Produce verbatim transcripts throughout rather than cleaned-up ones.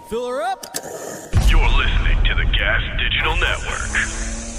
Fill her up. You're listening to the Gas Digital Network.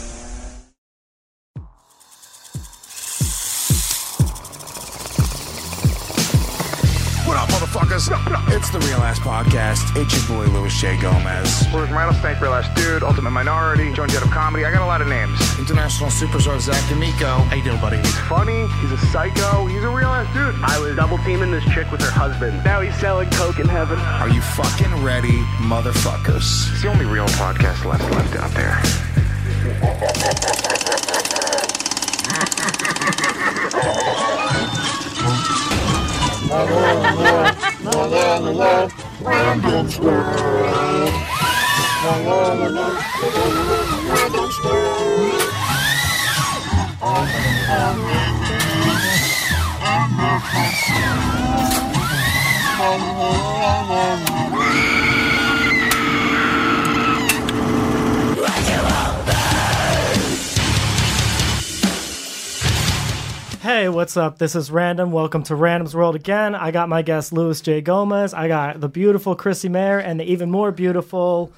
What up, motherfuckers? It's the Real Ass Podcast. It's your boy, Louis J. Gomez. Where's Rattlesnake, Real Ass Dude, Ultimate Minority, Joan Jett of Comedy. I got a lot of names. International Superstar Zach D'Amico. How you doing, buddy? He's funny. He's a psycho. He's a real ass dude. I was double teaming this chick with her husband. Now he's selling coke in heaven. Are you fucking ready, motherfuckers? It's the only real podcast left left out there. Hey, what's up? This is Random. Welcome to Random's World again. I got my guest, Louis J. Gomez. I got the beautiful Chrissy Mayer and the even more beautiful...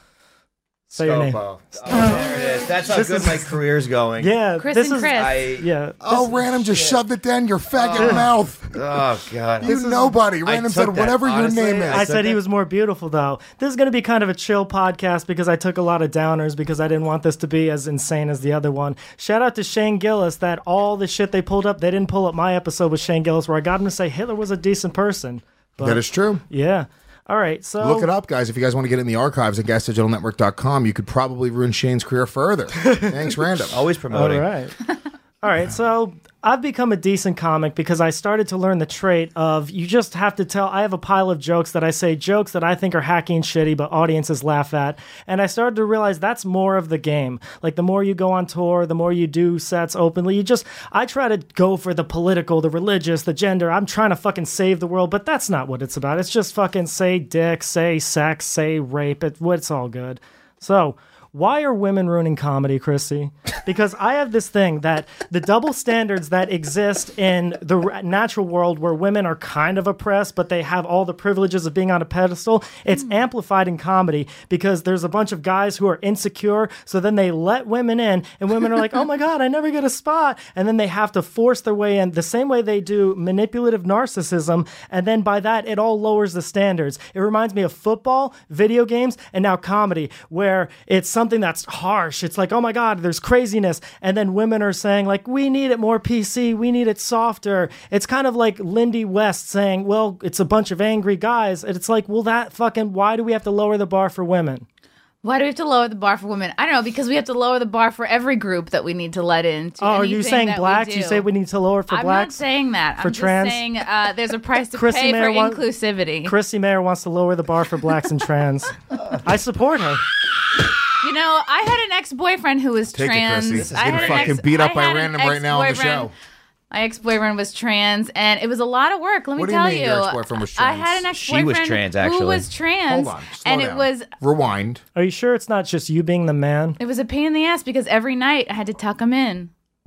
Say your name. Oh, there it is. That's how This good is- my career's going. Yeah, Chris this and is... Chris. I, Yeah. Oh, Random just shoved it down your faggot mouth. oh, God. You nobody. Random took said that, whatever honestly, your name is. I I said he that- was more beautiful, though. This is going to be kind of a chill podcast because I took a lot of downers because I didn't want this to be as insane as the other one. Shout out to Shane Gillis that all the shit they pulled up, they didn't pull up my episode with Shane Gillis where I got him to say Hitler was a decent person. But, That is true. yeah. All right, so... Look it up, guys. If you guys want to get in the archives at gas digital network dot com, you could probably ruin Shane's career further. Thanks, Random. Always All promoting. right. All right, so I've become a decent comic because I started to learn the trait of you just have to tell. I have a pile of jokes that I say, jokes that I think are hacky and shitty, but audiences laugh at. And I started to realize that's more of the game. Like the more you go on tour, the more you do sets openly, you just, I try to go for the political, the religious, the gender. I'm trying to fucking save the world, but that's not what it's about. It's just fucking say dick, say sex, say rape. It, it's all good. So... why are women ruining comedy, Chrissy? Because I have this thing that the double standards that exist in the r- natural world where women are kind of oppressed, but they have all the privileges of being on a pedestal, it's mm. amplified in comedy because there's a bunch of guys who are insecure, so then they let women in, and women are like, oh my God, I never get a spot. And then they have to force their way in the same way they do manipulative narcissism, and then by that, it all lowers the standards. It reminds me of football, video games, and now comedy, where it's something that's harsh. It's like, oh my God, there's craziness. And then women are saying like, we need it more P C. We need it softer. It's kind of like Lindy West saying, well, it's a bunch of angry guys. And it's like, well, that fucking, why do we have to lower the bar for women? Why do we have to lower the bar for women? I don't know, because we have to lower the bar for every group that we need to let in. Oh, are you saying blacks? You say we need to lower for I'm blacks? I'm not saying that. For I'm trans? just saying uh, there's a price to Chrissy pay Mayer for want- inclusivity. Chrissy Mayer wants to lower the bar for blacks and trans. I support her. You know, I had an ex-boyfriend who was Take trans. it, Chrissy. This is I getting had an fucking ex- beat up I by had an Random right now on the ex-boyfriend- show. My ex-boyfriend was trans, and it was a lot of work. Let me What do you tell mean your ex-boyfriend was I trans? had an ex-boyfriend She was trans, actually. who was trans, Hold on. Slow and down. it was Rewind. Are you sure it's not just you being the man? it was a pain in the ass because every night I had to tuck him in.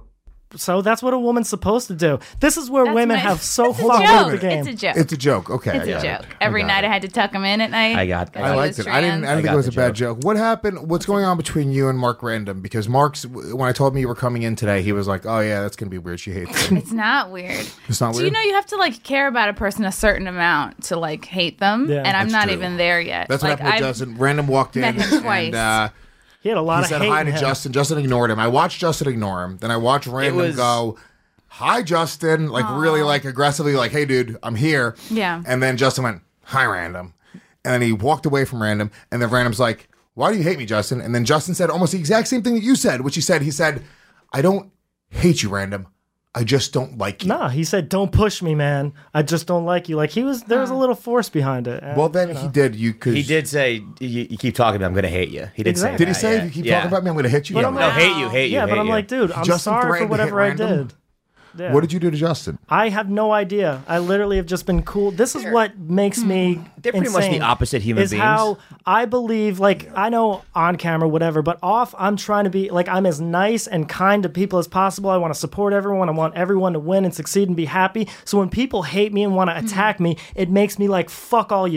So that's what a woman's supposed to do. This is where That's women my- have so It's a fucked joke. with the game. It's a joke. It's a joke. Okay. It's I a got joke. it. Every I got night it. I had to tuck him in at night. I got that. I He liked was it. I didn't. I trans. didn't think got it was the a bad joke. joke. What happened? What's going on between you and Mark Random? Because Mark's when I told him you were coming in today, he was like, "Oh yeah, that's gonna be weird. She hates it." It's not weird. It's not Do weird. you know you have to like care about a person a certain amount to like hate them? Yeah. and I'm That's not true. even there yet. That's like, what happened with I've- Justin. Random walked in met him twice. and uh, He had a lot he of said hate hi in to him. Justin. Justin ignored him. I watched Justin ignore him. Then I watched Random was- go, "Hi, Justin!" Like really, like aggressively, like, "Hey, dude, I'm here." Yeah. And then Justin went, "Hi, Random," and then he walked away from Random. And then Random's like, "Why do you hate me, Justin?" And then Justin said almost the exact same thing that you said, which he said. He said, "I don't hate you, Random. I just don't like you." Nah, he said, "Don't push me, man. I just don't like you." Like he was, there was a little force behind it. And, Well, then you know. he did. You could. He did say, you, you keep talking to me, I'm going to hate you. He did Exactly. say Did he that, say, yeah. "If you keep Yeah. talking about me, I'm going to hit you"? But Yeah. I'm No, like- hate you, hate you, Yeah, but hate I'm you. like, dude, I'm Justin sorry for threatened to hit whatever I Random? did. Yeah. What did you do to Justin? I have no idea. I literally have just been cool. This is what makes me They're pretty much insane, the opposite human is beings. how I believe, like, I know on camera, whatever, but off, I'm trying to be, like, I'm as nice and kind to people as possible. I want to support everyone. I want everyone to win and succeed and be happy. So when people hate me and want to attack me, it makes me like, fuck all you.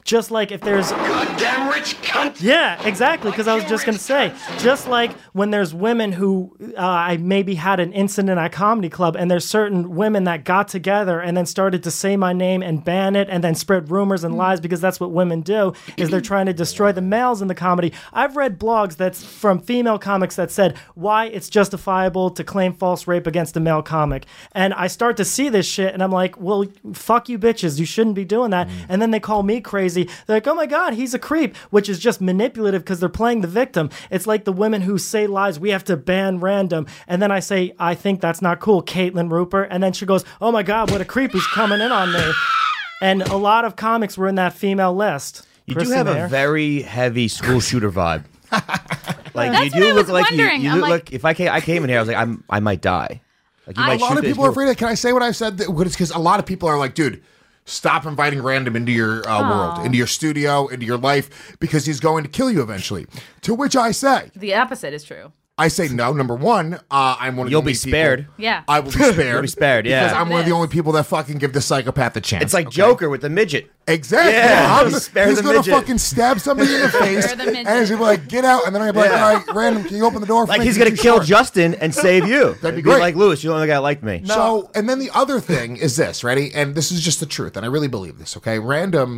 just like if there's Goddamn rich cunt. yeah, exactly. Because I was just gonna say, just like when there's women who uh, I maybe had an incident at a comedy club, and there's certain women that got together and then started to say my name and ban it, and then spread rumors and lies because that's what women do. Is they're trying to destroy the males in the comedy. I've read blogs that's from female comics that said why it's justifiable to claim false rape against a male comic, and I start to see this shit, and I'm like, well, fuck you, bitches. You shouldn't be doing that. And then they call me crazy. They're like, oh my god, he's a creep, which is just manipulative because they're playing the victim. It's like the women who say lies, we have to ban random, and then I say, I think that's not cool, Caitlin Rupert, and then she goes, oh my god, what a creep, who's coming in on me. And a lot of comics were in that female list. You Chrissy do have Mayer. a very heavy school shooter vibe. Like That's you do what I look was like you, wondering. you I'm look like- like if I came, I came in here, I was like, I'm, I might die. Like you I- might A lot shoot of this people are move. afraid of. Can I say what I've said? That, it's because a lot of people are like, dude, stop inviting random into your uh, world, into your studio, into your life, because he's going to kill you eventually. To which I say, The opposite is true. I say no. Number one, uh, I'm one of You'll the only be spared. people- Yeah. I will be spared. You'll be spared, yeah. Because I'm one of the only people that fucking give the psychopath a chance. It's like okay? Joker with the midget. Exactly. Yeah, I'm- spare he's the gonna midget. fucking stab somebody in the face, Spare the and midget. he's gonna be like, "Get out!" And then I'm gonna be like, Yeah. "All right, random, can you open the door?" For Like me? he's Because gonna you're kill short." Justin and save you. That'd be Be great. like Lewis, you're the only guy that liked me. So, and then the other thing is this, ready? And this is just the truth, and I really believe this, okay? Random,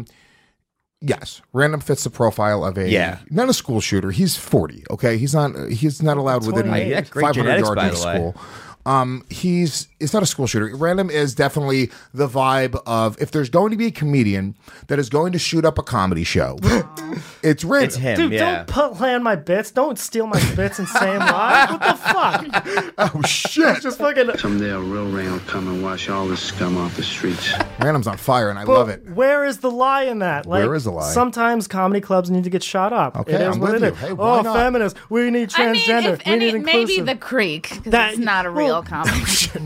yes, Random fits the profile of a, Yeah. not a school shooter. He's forty, okay? He's not, he's not allowed within twenty-eight. Yeah, great five hundred genetics, yards by of the way. school. Um, he's, it's not a school shooter. Random is definitely the vibe of, if there's going to be a comedian that is going to shoot up a comedy show, it's Random. It's him, Dude, yeah. don't put land my bits. Don't steal my bits and say 'em live. What the fuck? Oh, shit. Just fucking. Someday a real rain will come and wash all this scum off the streets. Random's on fire, and I But love it. where is the lie in that? Like, Where is the lie? Sometimes comedy clubs need to get shot up. Okay, it is I'm what with it you. is. Hey, why oh, not? feminists, we need I mean, transgender. if we any, need inclusive. maybe the creek, because That- it's not a well- real comedy.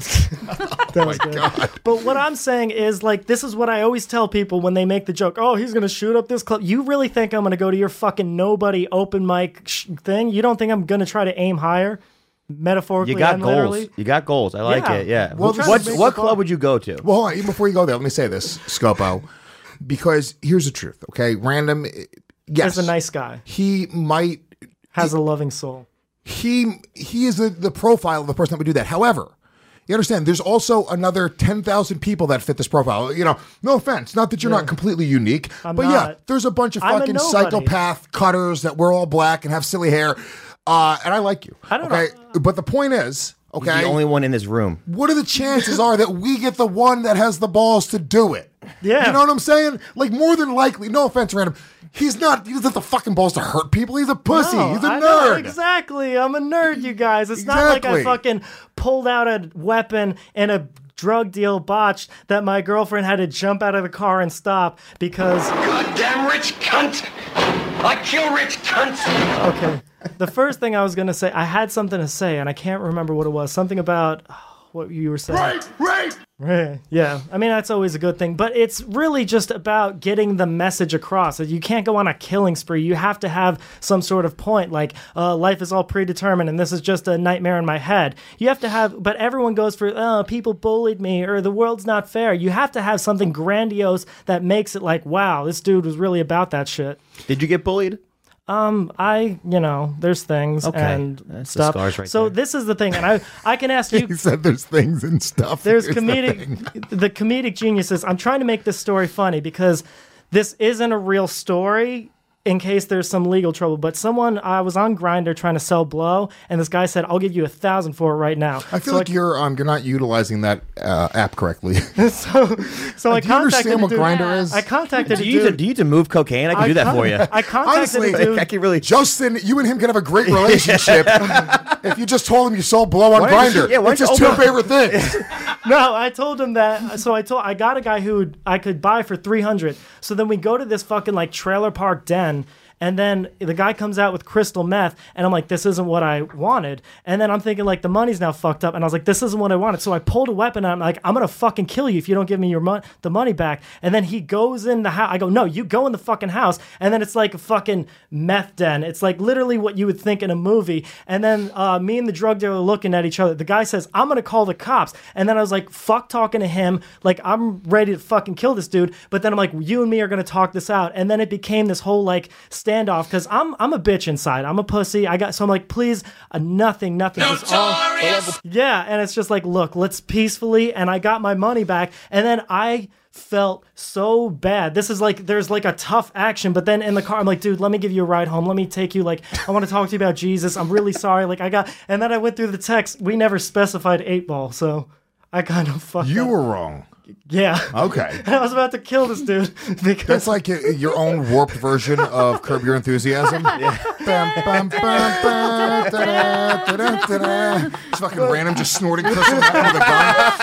That was good. But what I'm saying is, like, this is what I always tell people when they make the joke. Oh, he's gonna shoot up this club. You really think I'm gonna go to your fucking nobody open mic sh- thing? You don't think I'm gonna try to aim higher, metaphorically You got and goals. literally? You got goals. I like Yeah. it. Yeah. Well, What this what, is- what club would you go to? Well, hold on, even before you go there, let me say this, Scopo, because here's the truth, okay? Random, eh, yes. He's a nice guy. He might, Has a loving soul. he he is the, the profile of the person that would do that. However, you understand, there's also another ten thousand people that fit this profile. You know, no offense, not that you're not completely unique, I'm but yeah, not. there's a bunch of I'm a fucking nobody. psychopath cutters that wear all black and have silly hair, uh, and I like you. I don't okay? But the point is, He's okay, the only one in this room. what are the chances are that we get the one that has the balls to do it? Yeah. You know what I'm saying? Like, more than likely, no offense, Random, he's not, he doesn't have the fucking balls to hurt people. He's a pussy. No, he's a I know, nerd. exactly. I'm a nerd, you guys. It's not like I Exactly. fucking pulled out a weapon in a drug deal botched that my girlfriend had to jump out of the car and stop because. Goddamn rich cunt! I kill rich cunts! Okay. The first thing I was going to say, I had something to say and I can't remember what it was. Something about oh, what you were saying. Right, right. Right. Yeah. I mean, that's always a good thing. But it's really just about getting the message across. You can't go on a killing spree. You have to have some sort of point, like uh, life is all predetermined and this is just a nightmare in my head. You have to have, but everyone goes for, oh, people bullied me or the world's not fair. You have to have something grandiose that makes it like, wow, this dude was really about that shit. Did you get bullied? Um, I, you know, there's things Okay. and That's the stuff. scars right so there. this is the thing, and I, I can ask you. He said there's things and stuff. There's Here's the thing. comedic, the, comedic geniuses. I'm trying to make this story funny because this isn't a real story in case there's some legal trouble. But someone, I was on Grindr trying to sell blow, and this guy said, "I'll give you a thousand for it right now." I feel so like you're um you're not utilizing that uh, app correctly. I, so, so I Do you contacted understand the what dude. Grindr is? I contacted Do a you, need to, dude. do you need to move cocaine? I can do that con- for you. I contacted Honestly, a dude. I can really. Justin, you and him can have a great relationship if you just told him you sold blow on Why don't you- Grindr. yeah, why it's don't his you two open- favorite things. No, I told him that. So I told I got a guy who I could buy for three hundred. So then we go to this fucking like trailer park den, And then the guy comes out with crystal meth, and I'm like, this isn't what I wanted. And then I'm thinking, like, the money's now fucked up, and I was like, this isn't what I wanted. So I pulled a weapon, and I'm like, I'm gonna fucking kill you if you don't give me your mon- the money back. And then he goes in the house. I go, no, you go in the fucking house. And then it's like a fucking meth den. It's like literally what you would think in a movie. And then uh, me and the drug dealer are looking at each other. The guy says, I'm gonna call the cops. And then I was like, fuck talking to him. Like, I'm ready to fucking kill this dude. But then I'm like, you and me are gonna talk this out. And then it became this whole like standoff because I'm I'm a bitch inside. I'm a pussy. I got so I'm like, please, uh, nothing, nothing. Just all, yeah, and it's just like, look, let's peacefully. And I got my money back. And then I felt so bad. This is like, there's like a tough action, but then in the car, I'm like, dude, let me give you a ride home. Let me take you. Like, I want to talk to you about Jesus. I'm really sorry. Like, I got, and then I went through the text. We never specified eight ball, so I kind of fucked You up. were wrong. Yeah. Okay. I was about to kill this dude because That's like y- your own warped version of Curb Your Enthusiasm. Yeah. Bum, bum, bum, bum, da-da, da-da, da-da. It's fucking random, just snorting crystal meth with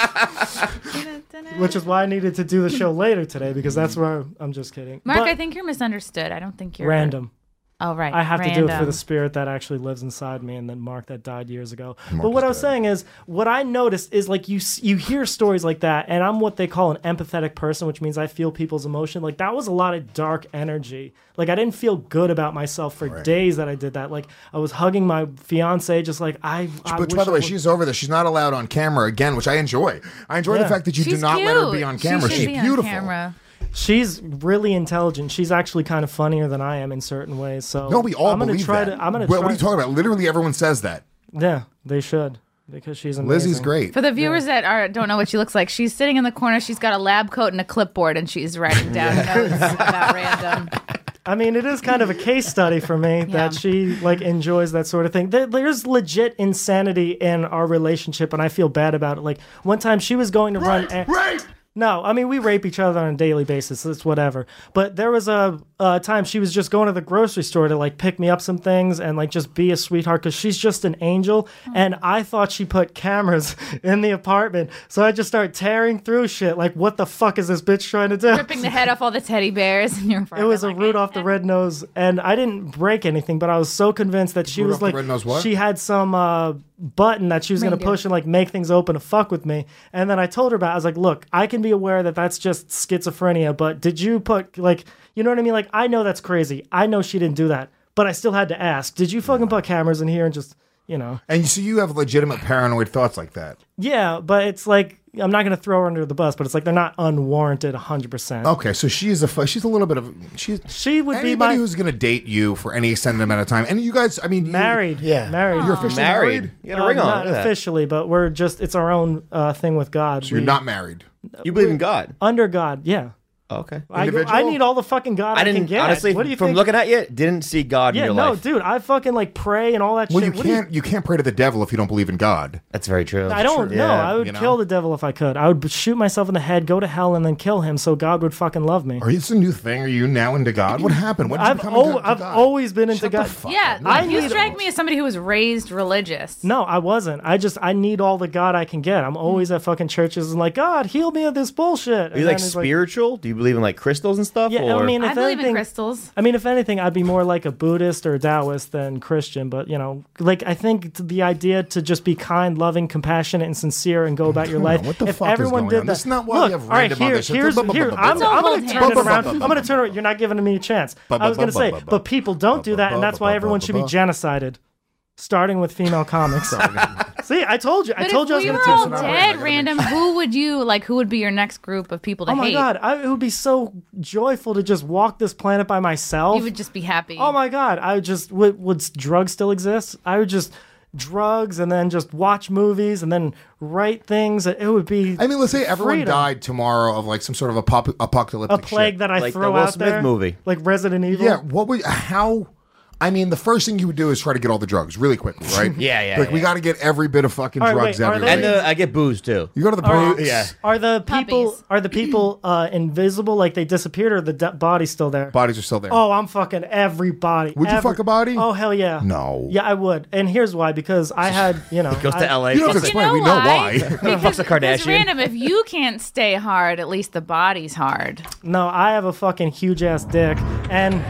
a gun. which is why I needed to do the show later today because that's where I'm just kidding. Mark, But I think you're misunderstood. I don't think you're random. Oh, right. I have Random. to do it for the spirit that actually lives inside me, and then Mark that died years ago. But what I was saying is, what I noticed is like you s- you hear stories like that, and I'm what they call an empathetic person, which means I feel people's emotion. Like that was a lot of dark energy. Like I didn't feel good about myself for Right. days that I did that. Like I was hugging my fiance, just like I. I Which, wish by the I way, would- she's over this. She's not allowed on camber again, which I enjoy. I enjoy Yeah. the fact that you She's do not cute. let her be on camera. She should She's be on beautiful. camera. She's really intelligent. She's actually kind of funnier than I am in certain ways. So No, we all I'm gonna believe try that. to. I'm gonna. what, try, what are you talking about? Literally, everyone says that. Yeah, they should because she's amazing. Lizzie's great. For the viewers that are don't know what she looks like, she's sitting in the corner. She's got a lab coat and a clipboard, and she's writing down notes about random. I mean, it is kind of a case study for me that she like enjoys that sort of thing. There, there's legit insanity in our relationship, and I feel bad about it. Like one time, she was going to run. A- Right. No, I mean we rape each other on a daily basis. It's whatever. But there was a, a time she was just going to the grocery store to like pick me up some things and like just be a sweetheart because she's just an angel. And I thought she put cameras in the apartment, so I just start tearing through shit. Like, what the fuck is this bitch trying to do? Ripping the head off all the teddy bears in your It apartment. was a like, Rudolph the Red Nose, and I didn't break anything, but I was so convinced that she Rudolph was the like, Red Nose what? she had some uh, button that she was going to Reindeer. push and like make things open to fuck with me. And then I told her about it. I was like, look, I can be aware that that's just schizophrenia, but did you put like, you know what I mean? Like, I know that's crazy. I know she didn't do that, but I still had to ask, did you fucking put cameras in here and just, you know? And you see, you have legitimate paranoid thoughts like that. Yeah, but it's like, I'm not going to throw her under the bus, but it's like they're not unwarranted one hundred percent. Okay, so she's a fu- she's a little bit of she's She would be anybody my who's going to date you for any extended amount of time, and you guys, I mean, you- married. Yeah. Married. You're officially Married. married. You got a Uh, ring on. Not Look at that. officially, but we're just, it's our own uh, thing with God. So you're We- not married. You believe in God? Under God, yeah. Oh, okay. I, Individual? I need all the fucking God I, I can didn't get. honestly. What do you from think? looking at you, didn't see God yeah, in your no, life. dude, I fucking like pray and all that Well, shit. you What do can't you can't pray to the devil if you don't believe in God. That's very true. I don't know. Yeah, I would you know? kill the devil if I could. I would shoot myself in the head, go to hell, and then kill him so God would fucking love me. Are you this a new thing? Are you now into God? What happened? When did you I've become al- into I've God? always been into Shut the God. fuck Yeah, up. I you need- strike me as somebody who was raised religious. No, I wasn't. I just I need all the God I can get. I'm always at fucking churches and like, God, heal me of this bullshit. Are you like spiritual? Do you believe in like crystals and stuff? Yeah, or? I mean, I if believe anything, in crystals. I mean, if anything, I'd be more like a Buddhist or a Taoist than Christian. But, you know, like, I think t- the idea to just be kind, loving, compassionate, and sincere and go about your life. What the if fuck is everyone going did on? that, This is not why we look, have all right, random on here, this shit. here's, Bu- bu- bu- here, bu- I'm, bu- I'm bu- going bu- to turn it bu- around. bu- I'm bu- going to turn it. You're not giving me a chance. Bu- I was bu- going to bu- say, bu- bu- but people don't do that, and that's why everyone should be bu- genocided. Starting with female comics. See, I told you. I But told you I if was we going were to all turn it around. dead, random, who would you like? Who would be your next group of people to Oh my hate? God, I, it would be so joyful to just walk this planet by myself. You would just be happy. Oh my God, I would just, would, would drugs still exist? I would just drugs and then just watch movies and then write things. It would be I mean, let's say everyone freedom. died tomorrow of like some sort of a pop- apocalyptic A plague shit. that I Like the throw Will out Smith there. movie. Like Resident Evil. Yeah, what would how? I mean, the first thing you would do is try to get all the drugs really quickly, right? Yeah, yeah, Like we yeah. got to get every bit of fucking All right, drugs wait, are everywhere. and the, I get booze too. you go to the Are- Bronx. yeah. Are the people Puppies. are the people uh, invisible? Like they disappeared, or the de- body's still there? Bodies are still there. Oh, I'm fucking everybody. Would you Every- fuck a body? Oh hell yeah. No. Yeah, I would. And here's why: because I had, you know, Goes I- to L A. You don't have to You explain. know we know why? why. Because, Fucks a Kardashian. because random, if you can't stay hard, at least the body's hard. No, I have a fucking huge ass dick, and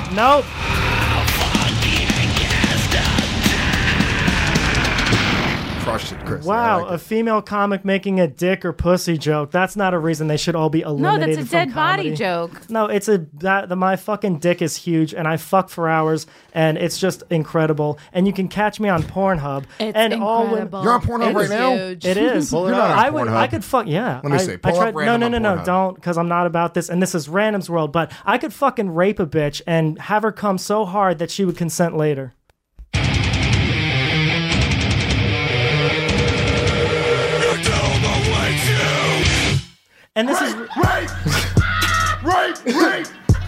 Nope. Crushed it, Chris. Wow, I like a it. female comic making a dick or pussy joke. That's not a reason they should all be No, eliminated that's a from dead body comedy. joke. No, it's a that the, my fucking dick is huge, and I fuck for hours, and it's just incredible. And you can catch me on Pornhub. It's and all women, incredible. You're on Pornhub It's right now? huge. it is. Pull it up. I would. Pornhub. I could fuck. Yeah. Let me I, see. I Pull up tried, no, random no, on no, no. Pornhub. Don't, because I'm not about this. And this is Random's world. But I could fucking rape a bitch and have her come so hard that she would consent later. And this is Rape! Rape! Rape!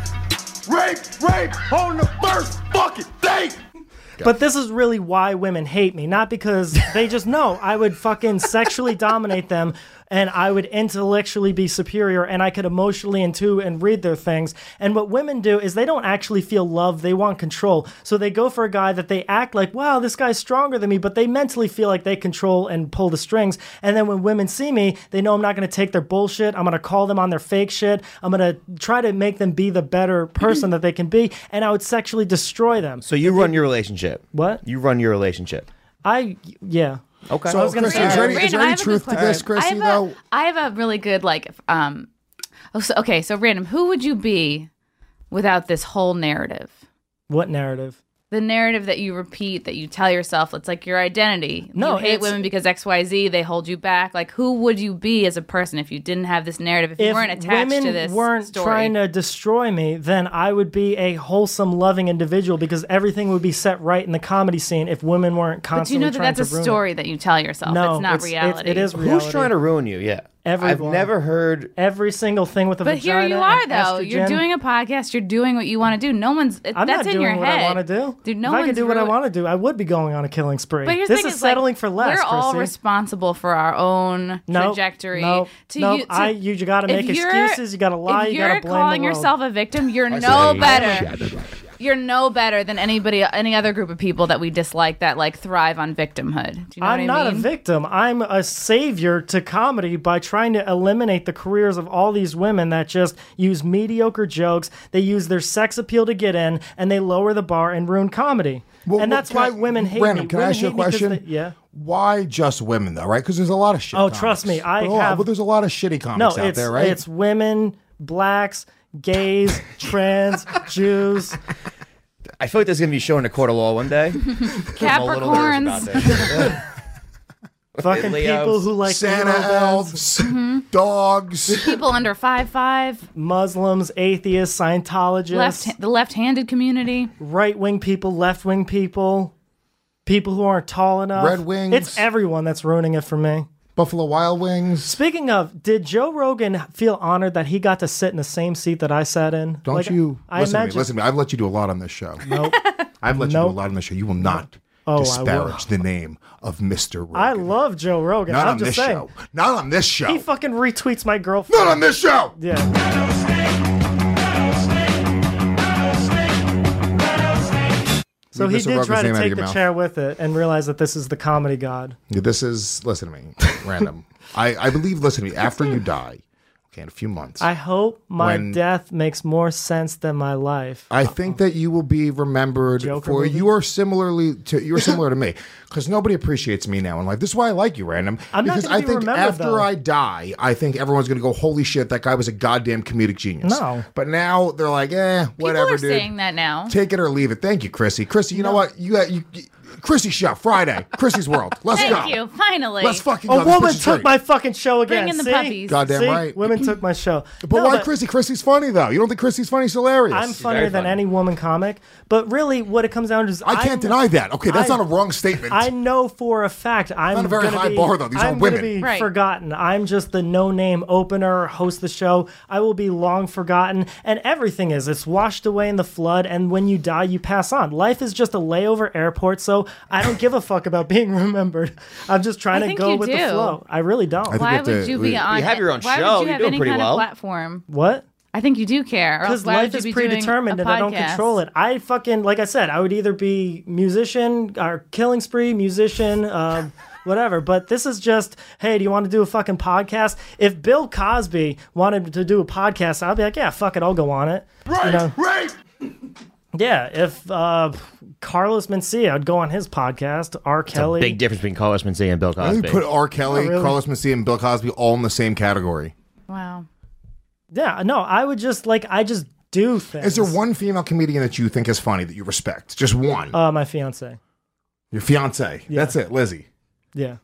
Rape! Rape! On the first fucking date! But this is really why women hate me, not because they just know I would fucking sexually dominate them and I would intellectually be superior and I could emotionally into and read their things. And what women do is they don't actually feel love, they want control. So they go for a guy that they act like, wow, this guy's stronger than me, but they mentally feel like they control and pull the strings. And then when women see me, they know I'm not going to take their bullshit. I'm going to call them on their fake shit. I'm going to try to make them be the better person that they can be. And I would sexually destroy them. So you run your relationship. What? You run your relationship. I, yeah. Okay. So, I was gonna Chrissy, say- is there any, is Random, there I any have a truth good to this, question. Chrissy, I have though? a, I have a really good like um oh, so, okay, so Random, who would you be without this whole narrative? What narrative? The narrative that you repeat, that you tell yourself, it's like your identity. No, you hate it's- women because X Y Z, they hold you back. Like, who would you be as a person if you didn't have this narrative, if, you weren't attached women to this weren't story? trying to destroy me, then I would be a wholesome, loving individual because everything would be set right in the comedy scene if women weren't but do you constantly know that trying that's a to ruin story that you tell yourself? it. No, it's not it's, reality. It's, it is reality. Who's trying to ruin you? Yeah. Everyone. I've never heard. Every single thing with a But vagina. here you are, and though. You're estrogen. doing a podcast. You're doing what you want to do. No one's. It, I'm that's not in doing your what head. I want to do. Dude, no if I one's could do what I ruin- want to do, I would be going on a killing spree. But here's this the thing is is, settling like, for less, We're all Chrissy. responsible for our own Nope, trajectory. Nope, to nope. you, to, I, you got to if make you're- excuses. You got to lie. If You you're got to blame calling the world. yourself a victim, you're I no say- better. You're no better than anybody, any other group of people that we dislike that like thrive on victimhood. Do you know I'm what not I mean? a victim. I'm a savior to comedy by trying to eliminate the careers of all these women that just use mediocre jokes. They use their sex appeal to get in, and they lower the bar and ruin comedy. Well, and well, that's can why I- women hate Random, me. can I Women ask you a hate me 'cause question? they- yeah. Why just women, though, right? Because there's a lot of shit. Oh, comics. trust me, I but, hold on, have- but there's a lot of shitty No, comics out it's there, right? it's women, blacks, gays, trans, Jews. I feel like this is going to be shown in a court of law one day. I'm a little nervous Capricorns. about this. Fucking Leos, people who like Santa hero bands, elves, dogs. People under five five, Muslims, atheists, Scientologists, left the left-handed community. right wing people, left wing people, people who aren't tall enough. Red Wings. It's everyone that's ruining it for me. Buffalo Wild Wings. Speaking of, did Joe Rogan feel honored that he got to sit in the same seat that I sat in? Don't Like, you I listen imagine, to me? Listen to me. I've let you do a lot on this show. Nope. I've let you do Nope. a lot on this show. You will not Oh, I will. disparage the name of Mister Rogan. I love Joe Rogan. Not I'm on just this saying. show. Not on this show. He fucking retweets my girlfriend. Not on this show. Yeah. So Leave he Mister did Rogan's try to name out of take your the mouth. chair with it and realize that this is the comedy god. Yeah, this is, listen to me, Random. I, I believe, listen to me, after you die, okay, in a few months, I hope my When- death makes more sense than my life. I think that you will be remembered Joker for movie? you are similarly to you're similar to me because nobody appreciates me now in life. This is why I like you, Random. I'm not because gonna I be think remembered, after though. I die, I think everyone's gonna go, "Holy shit, that guy was a goddamn comedic genius." No. but now they're like, "Eh, whatever, People are dude. saying that now. Take it or leave it." Thank you, Chrissy. Chrissy, you know what? You got you. Chrissy show Friday. Chrissy's World. Let's Thank go. you. Finally. Let's fucking go. A This woman bitch is took great. my fucking show again. Bring in the See? puppies. Goddamn See? right. Women took my show. But No, why Chrissy? Chrissy's funny though. You don't think Chrissy's funny? She's hilarious. I'm funnier very than funny. any woman comic. But really, what it comes down to is I can't kn- deny that. Okay, that's I- not a wrong statement. I know for a fact I'm not a very gonna high be, bar, though. These are I'm women. gonna be Right. forgotten. I'm just the no-name opener, host the show. I will be long forgotten, and everything is. It's washed away in the flood, and when you die, you pass on. Life is just a layover airport, so I don't give a fuck about being remembered. I'm just trying I to think go you with do. the flow. I really don't. think Why you have would to- you be you on? have your own why show. Would you You're have doing any pretty kind well. of platform? What? I think you do care. Or else Because why would life you is be doing predetermined a and I don't podcast? control it. I fucking, like I said, I would either be musician or killing spree, musician, uh, whatever. But this is just, hey, do you want to do a fucking podcast? If Bill Cosby wanted to do a podcast, I'd be like, yeah, fuck it, I'll go on it. Rape! You know? Rape! Yeah, if uh, Carlos Mencia would go on his podcast, R. Kelly. Big difference between Carlos Mencia and Bill I Cosby. think put R. Kelly, Oh, really? Carlos Mencia, and Bill Cosby all in the same category. Wow. Yeah, no, I would just like I just do things. Is there one female comedian that you think is funny that you respect? Just one. Uh, my fiance. Your fiance. That's it, Lizzie. Yeah.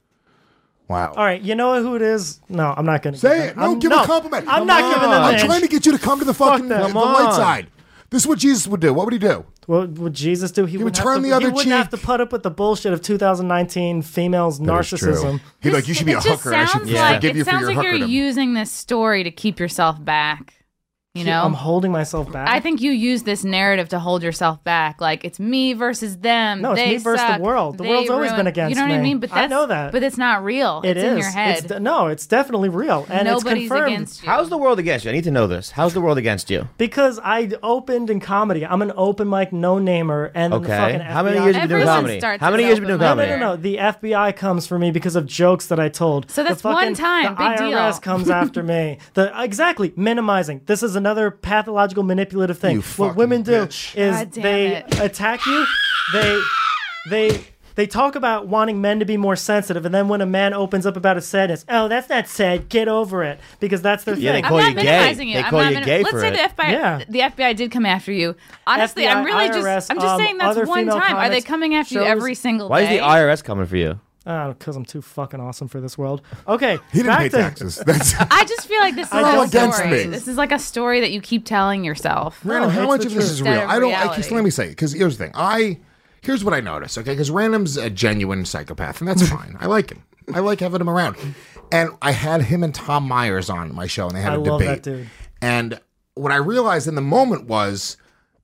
Wow. All right, you know who it is? No, I'm not going to Say it. No, give a compliment. I'm not Come giving on. them I'm an trying to inch. get you to come to the fucking that. the Come light on. side. This is what Jesus would do. What would he do? What would Jesus do? He, would wouldn't have turn to, the other He wouldn't have to cheek. put up with the bullshit of two thousand nineteen females' narcissism. He'd be like, you should be a It just hooker. I should sounds like forgive it you for sounds your like you're hookerdom. using this story to keep yourself back. You know, I'm holding myself back. I think you use this narrative to hold yourself back. Like it's me versus them. No, it's they me versus the suck. world. The They world's always ruin- been against You know what I me. mean? But I that's, know that. But it's not real. It it's is. in your head. It's de- no, it's definitely real, and Nobody's it's confirmed. against you. How's the world against you? I need to know this. How's the world against you? Because I opened in comedy. I'm an open mic no-namer, and Okay. the fucking How many F B I years have you been doing Everyone comedy? starts How many as years have you been doing open No, comedy? no, no, no. The F B I comes for me because of jokes that I told. So that's the fucking, one time. The Big I R S deal. comes after me. The exactly minimizing. This is another pathological manipulative thing. You What fucking women do bitch. is God damn they it. attack you. They they. They talk about wanting men to be more sensitive, and then when a man opens up about his sadness, oh, that's not sad. Get over it, because that's their Yeah, thing. they call I'm you not gay. minimizing you. They I'm call not you minim- gay Let's for say it. the F B I, Yeah. the F B I did come after you. Honestly, F B I, I'm really I R S, just, I'm just um, saying that's other one female time. Are they comics, coming after you shows- every single Why is day? the I R S coming for you? Oh, because I'm too fucking awesome for this world. Okay, He didn't back pay to, taxes. That's I just feel like this is I a don't against story. me. This is like a story that you keep telling yourself. Random, how it's much the of this truth. is real? Instead of I don't. I reality. just let me say, because here's the thing. I here's what I noticed. Okay, because Random's a genuine psychopath, and that's fine. I like him. I like having him around. And I had him and Tom Myers on my show, and they had I a love debate. that dude. And what I realized in the moment was,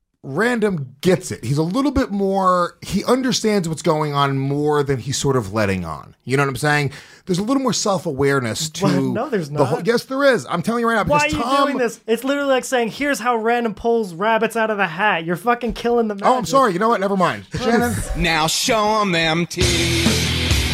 Random gets it. He's a little bit more. He understands what's going on more than he's sort of letting on. You know what I'm saying? There's a little more self awareness to. What? No, there's the not. whole, yes, there is. I'm telling you right now. Why are Because you Tom, doing this? It's literally like saying, here's how Random pulls rabbits out of the hat. You're fucking killing the magic. Oh, I'm sorry. You know what? Never mind. Shannon. Now show 'em them titties.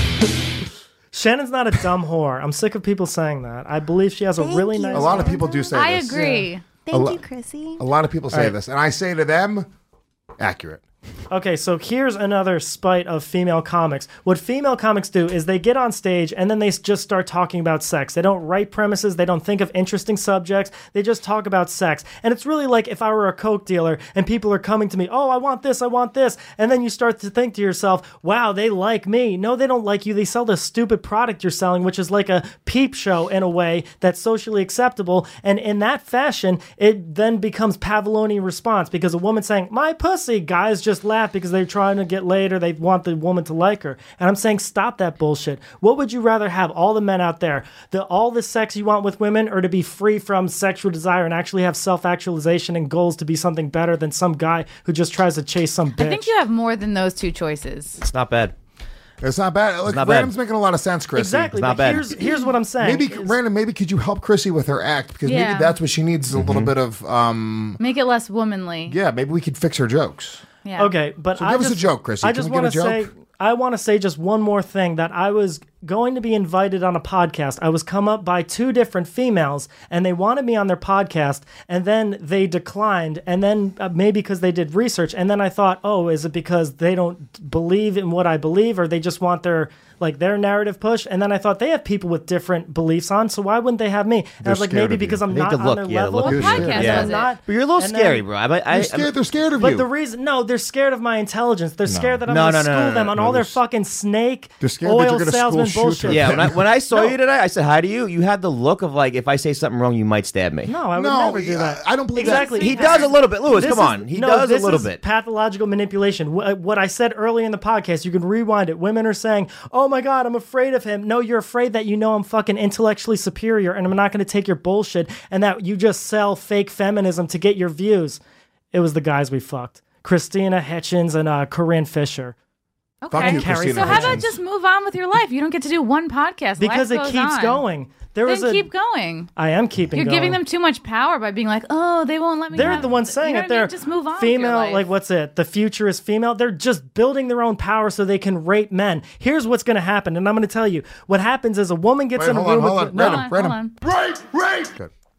Shannon's not a dumb whore. I'm sick of people saying that. I believe she has a Thank really you. nice A lot of people do say I this. agree. Thank lo- you, Chrissy. A lot of people say right. this, and I say to them, accurate. Okay, so here's another spite of female comics. What female comics do is they get on stage and then they s- just start talking about sex. They don't write premises, they don't think of interesting subjects, they just talk about sex. And it's really like if I were a Coke dealer and people are coming to me, oh, I want this, I want this. And then you start to think to yourself, wow, they like me. No, they don't like you. They sell the stupid product you're selling, which is like a peep show in a way that's socially acceptable. And in that fashion, it then becomes Pavlovian response because a woman saying, my pussy, guys just laugh because they're trying to get laid or they want the woman to like her. And I'm saying, stop that bullshit. What would you rather have, all the men out there, the all the sex you want with women, or to be free from sexual desire and actually have self-actualization and goals to be something better than some guy who just tries to chase some bitch? I think you have more than those two choices. It's not bad. It's not bad. Look, not bad. Random's making a lot of sense, Chrissy. Exactly. It's not but bad. Here's, here's what I'm saying. Maybe is- Random. Maybe could you help Chrissy with her act because Yeah. maybe that's what she needs. A little bit of. um Make it less womanly. Yeah, maybe we could fix her jokes. Yeah. Okay, but So I give us just, a joke, Chrissy. I Can just we get want to a say, joke? I want to say just one more thing that I was going to be invited on a podcast. I was come up by two different females, and they wanted me on their podcast, and then they declined, and then uh, maybe because they did research, and then I thought, oh, is it because they don't believe in what I believe, or they just want their like their narrative pushed? And then I thought they have people with different beliefs on, so why wouldn't they have me? And I was like, scared maybe of you. because I'm I think not the on look- their yeah, the level. look What is podcast good. was Yeah. it? Not, But you're a little and then- scary, bro. I, I, They're I, scared. They're scared of But you. the reason, no, they're scared of my intelligence. They're scared that I'm No, going to no, no, school no, them no, on no, all their they're s- fucking snake They're scared that oil you're gonna salesman school shoot bullshit. yeah, when I, when I saw No. you today, I said hi to you. You had the look of like, if I say something wrong, you might stab me. No, I would No, never do that. I don't believe that. exactly. He does a little bit. Lewis, This come is- on. He no, does a this little is bit. pathological manipulation. Wh- What I said earlier in the podcast, you can rewind it. Women are saying, "Oh my God, I'm afraid of him." No, you're afraid that you know I'm fucking intellectually superior, and I'm not going to take your bullshit, and that you just sell fake feminism to get your views. It was the guys we fucked: Christina Hitchens and uh, Corinne Fisher. Okay. Fuck you, Carrie Christina So how about Hitchens. just move on with your life? You don't get to do one podcast Because Life it goes keeps on. going. There Then was a. keep going. I am keeping. You're going. giving them too much power by being like, oh, they won't let me. They're have the ones saying you know it. what I mean? They're Just move on. with your female. life. Like, what's it? The future is female. They're just building their own power so they can rape men. Here's what's going to happen, and I'm going to tell you. What happens is a woman gets Wait, in a hold on, room hold with on. no, Hold on, Random, hold random. on. Rape, rape. Good.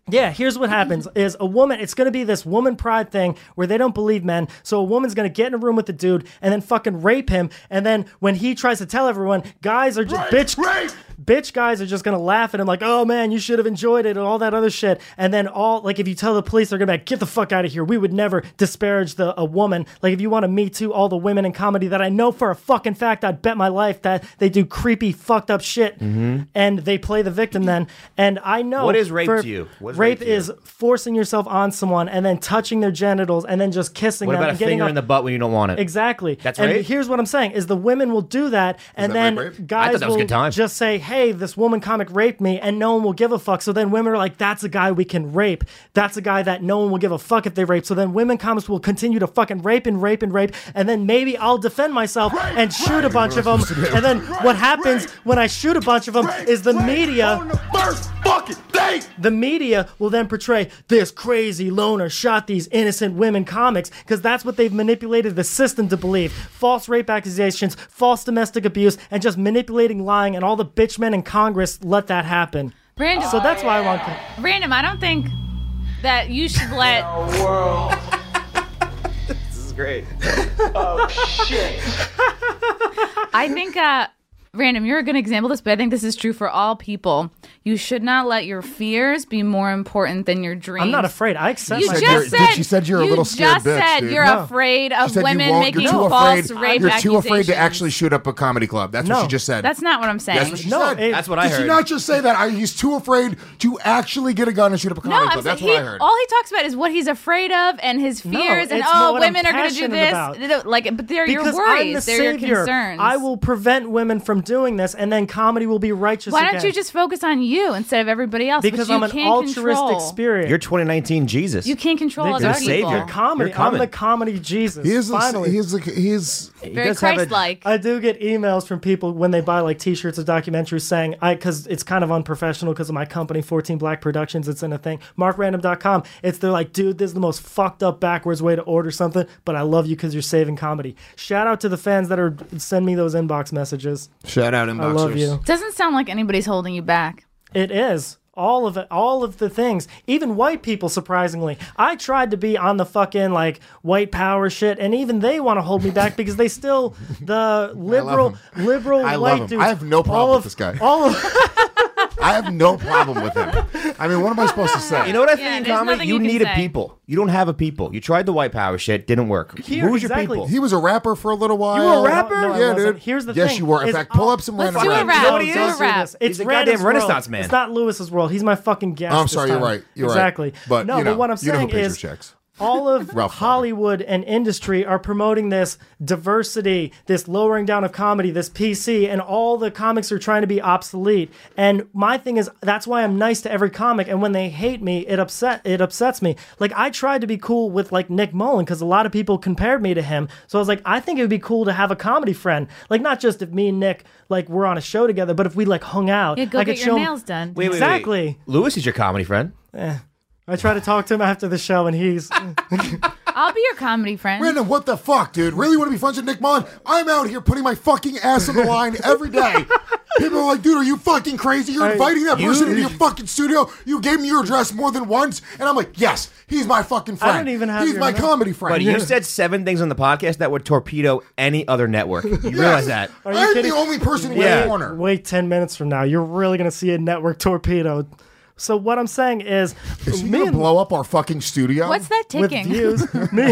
Yeah, here's what happens is a woman, it's going to be this woman pride thing where they don't believe men. So a woman's going to get in a room with the dude and then fucking rape him. And then when he tries to tell everyone, guys are just Rape, bitch. rape. Bitch guys are just going to laugh at him like, oh man, you should have enjoyed it and all that other shit. And then all, like if you tell the police, they're going to be like, get the fuck out of here. We would never disparage the a woman. Like if you want to Me Too all the women in comedy that I know for a fucking fact, I'd bet my life that they do creepy, fucked up shit. Mm-hmm. And they play the victim then. And I know. What is rape for- to you? What is rape rape to you? is forcing yourself on someone and then touching their genitals and then just kissing What them about a and getting finger off- in the butt when you don't want it? Exactly. That's and rape? here's what I'm saying is the women will do that and that then rape, rape? I guys thought that was a will good time. just say, hey, this woman comic raped me and no one will give a fuck. So then women are like, that's a guy we can rape. That's a guy that no one will give a fuck if they rape. So then women comics will continue to fucking rape and rape and rape and then maybe I'll defend myself and shoot a bunch of them. And then what happens when I shoot a bunch of them is the media... On the first fucking day. The media will then portray this crazy loner shot these innocent women comics because that's what they've manipulated the system to believe. False rape accusations, false domestic abuse, and just manipulating lying, and all the bitch men in Congress let that happen. Random. So that's why I want... Random, I don't think that you should let. This is great. Oh shit. I think, uh, Random, you're a good example of this, but I think this is true for all people. You should not let your fears be more important than your dreams. I'm not afraid. I accept You my said just you're- said she said you're a you little scared just bitch, said dude. you're No. afraid She of said you women won't- making you're too false afraid, rape You're too accusations. afraid to actually shoot up a comedy club. That's No. what she just said. That's not what I'm saying. That's what she No, said. it- That's what I Did heard. she not just say that? I, he's too afraid to actually get a gun and shoot up a comedy no, I'm club. That's saying what he, I heard. all he talks about is what he's afraid of and his No, fears, and it's oh, what I'm women are going to do passionate this. about. Like, but they're because your I'm worries. the They're your savior. concerns. I will prevent women from doing this, and then comedy will be righteous Why again. don't you just focus on you instead of everybody else? Because which you I'm an can't altruistic control. spirit. You're twenty nineteen Jesus. You can't control You're other the people. savior. comedy. You're I'm coming. the comedy Jesus. he is. Finally. He's. He's. He Very does have a- Christ-like. I do get emails from people when they buy like T-shirts or documentaries saying, "I," because it's kind of unprofessional because of my company, fourteen Black Productions. It's in a thing, mark random dot com. It's they're like, "Dude, this is the most fucked up backwards way to order something, but I love you because you're saving comedy." Shout out to the fans that are send me those inbox messages. Shout out inboxers. I love you. Doesn't sound like anybody's holding you back. It is. All of it, all of the things, even white people, surprisingly. I tried to be on the fucking like white power shit, and even they want to hold me back because they still the liberal, liberal I love white him. dudes. I have no problem all with of- this guy. All of, I have no problem with him. I mean, what am I supposed to say? You know what I think Yeah, in there's comedy? nothing You you can need a say. people. You don't have a people. You tried the white power shit, didn't work. Here, Who's your exactly. people? He was a rapper for a little while. You were a rapper? No, I yeah, wasn't. dude. Here's the yes, thing, you were. In is fact, pull I'll- up some Let's random do a rap. rap. You know what he Do a is? rap. It's He's a Randall's goddamn world. Renaissance man. It's not Lewis's world. He's my fucking guest. Oh, I'm this sorry, you're time. right. You're right. exactly. But, no, you know, but what I'm you know who saying pays your is, checks. all of Ralph Nader. Hollywood and industry are promoting this diversity, this lowering down of comedy, this P C, and all the comics are trying to be obsolete. And my thing is, that's why I'm nice to every comic. And when they hate me, it upset it upsets me. Like I tried to be cool with like Nick Mullen because a lot of people compared me to him. So I was like, I think it would be cool to have a comedy friend. Like not just if me and Nick like we're on a show together, but if we like hung out. Yeah, go I get could your show nails done. Wait, wait, wait. Exactly. Lewis is your comedy friend. I try to talk to him after the show, and he's. I'll be your comedy friend. Brandon, what the fuck, dude? Really want to be friends with Nick Mullen? I'm out here putting my fucking ass on the line every day. People are like, dude, are you fucking crazy? You're I- inviting that you- person into your fucking studio. You gave me your address more than once. And I'm like, yes, he's my fucking friend. I don't even have He's your my number. comedy friend. But you said seven things on the podcast that would torpedo any other network. You realize that? Are you I'm kidding? the only person in Yeah. the corner. Wait ten minutes from now, you're really gonna see a network torpedo. So what I'm saying is, Is he me gonna and blow up our fucking studio? What's that with ticking? views, me,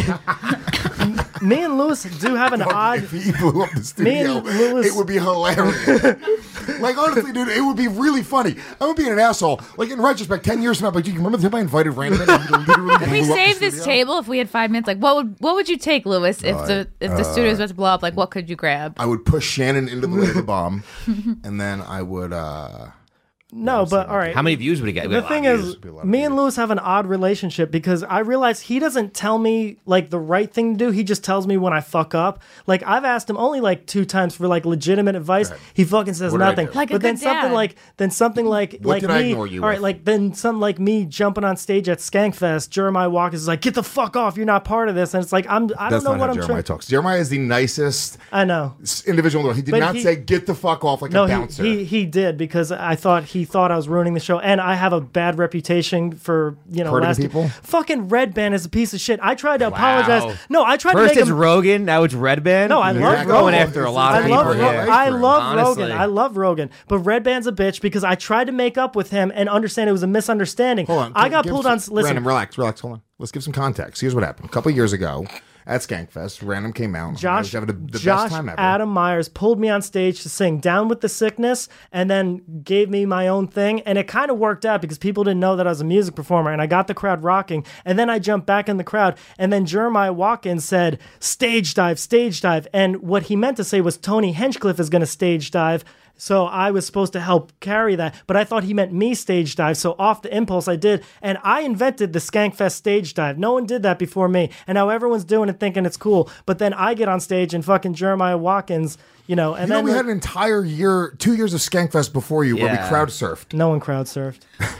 me and Lewis do have an odd. If he blew up the studio, and Lewis- it would be hilarious. Like, honestly, dude, it would be really funny. I would be an asshole. Like, in retrospect, ten years from now, like, do you remember the time I invited Randall? And he literally If we blew up the save this studio? table, if we had five minutes, like what would what would you take, Lewis, if the if the studio's about to blow up? Like what could you grab? I would push Shannon into the way of the bomb, and then I would, uh... No, but all right. How many views would he get? The thing is, me and Lewis have an odd relationship because I realize he doesn't tell me like the right thing to do. He just tells me when I fuck up. Like I've asked him only like two times for like legitimate advice. He fucking says What did I nothing. do? Like a but then good something dad. like then something like What like did I me. ignore you all right, with? like then something like me jumping on stage at Skankfest. Jeremiah Walker is like, "Get the fuck off! You're not part of this." And it's like I'm I That's don't know not what how I'm Jeremiah trying. talks. Jeremiah is the nicest I know. s- individual in the world. He did But not he- say, get the fuck off like No, a he, bouncer. he he did because I thought he he thought I was ruining the show. And I have a bad reputation for, you know, Hurting last people? Fucking Red Band is a piece of shit. I tried to apologize. No, I tried First to make it's him. Rogan, now it's Red Band. No, I You're love going Rogan. after a lot of I people love, here. Ro- I love Honestly. Rogan. I love Rogan. But Red Band's a bitch because I tried to make up with him and understand it was a misunderstanding. Hold on. I got give pulled some- on. Listen, Random, relax, relax. Hold on. Let's give some context. Here's what happened. A couple years ago at Skankfest, Random came out. I was Josh, having the, the Josh best time ever. Adam Myers pulled me on stage to sing Down with the Sickness and then gave me my own thing. And it kind of worked out because people didn't know that I was a music performer and I got the crowd rocking. And then I jumped back in the crowd and then Jeremiah Watkins said, stage dive, stage dive. And what he meant to say was Tony Hinchcliffe is going to stage dive. So I was supposed to help carry that, but I thought he meant me stage dive. So off the impulse I did, and I invented the Skankfest stage dive. No one did that before me, and now everyone's doing it thinking it's cool. But then I get on stage and fucking Jeremiah Watkins, you know, and You know, then we like, had an entire year, two years of Skankfest before you where we Yeah. crowd surfed. no one crowd surfed.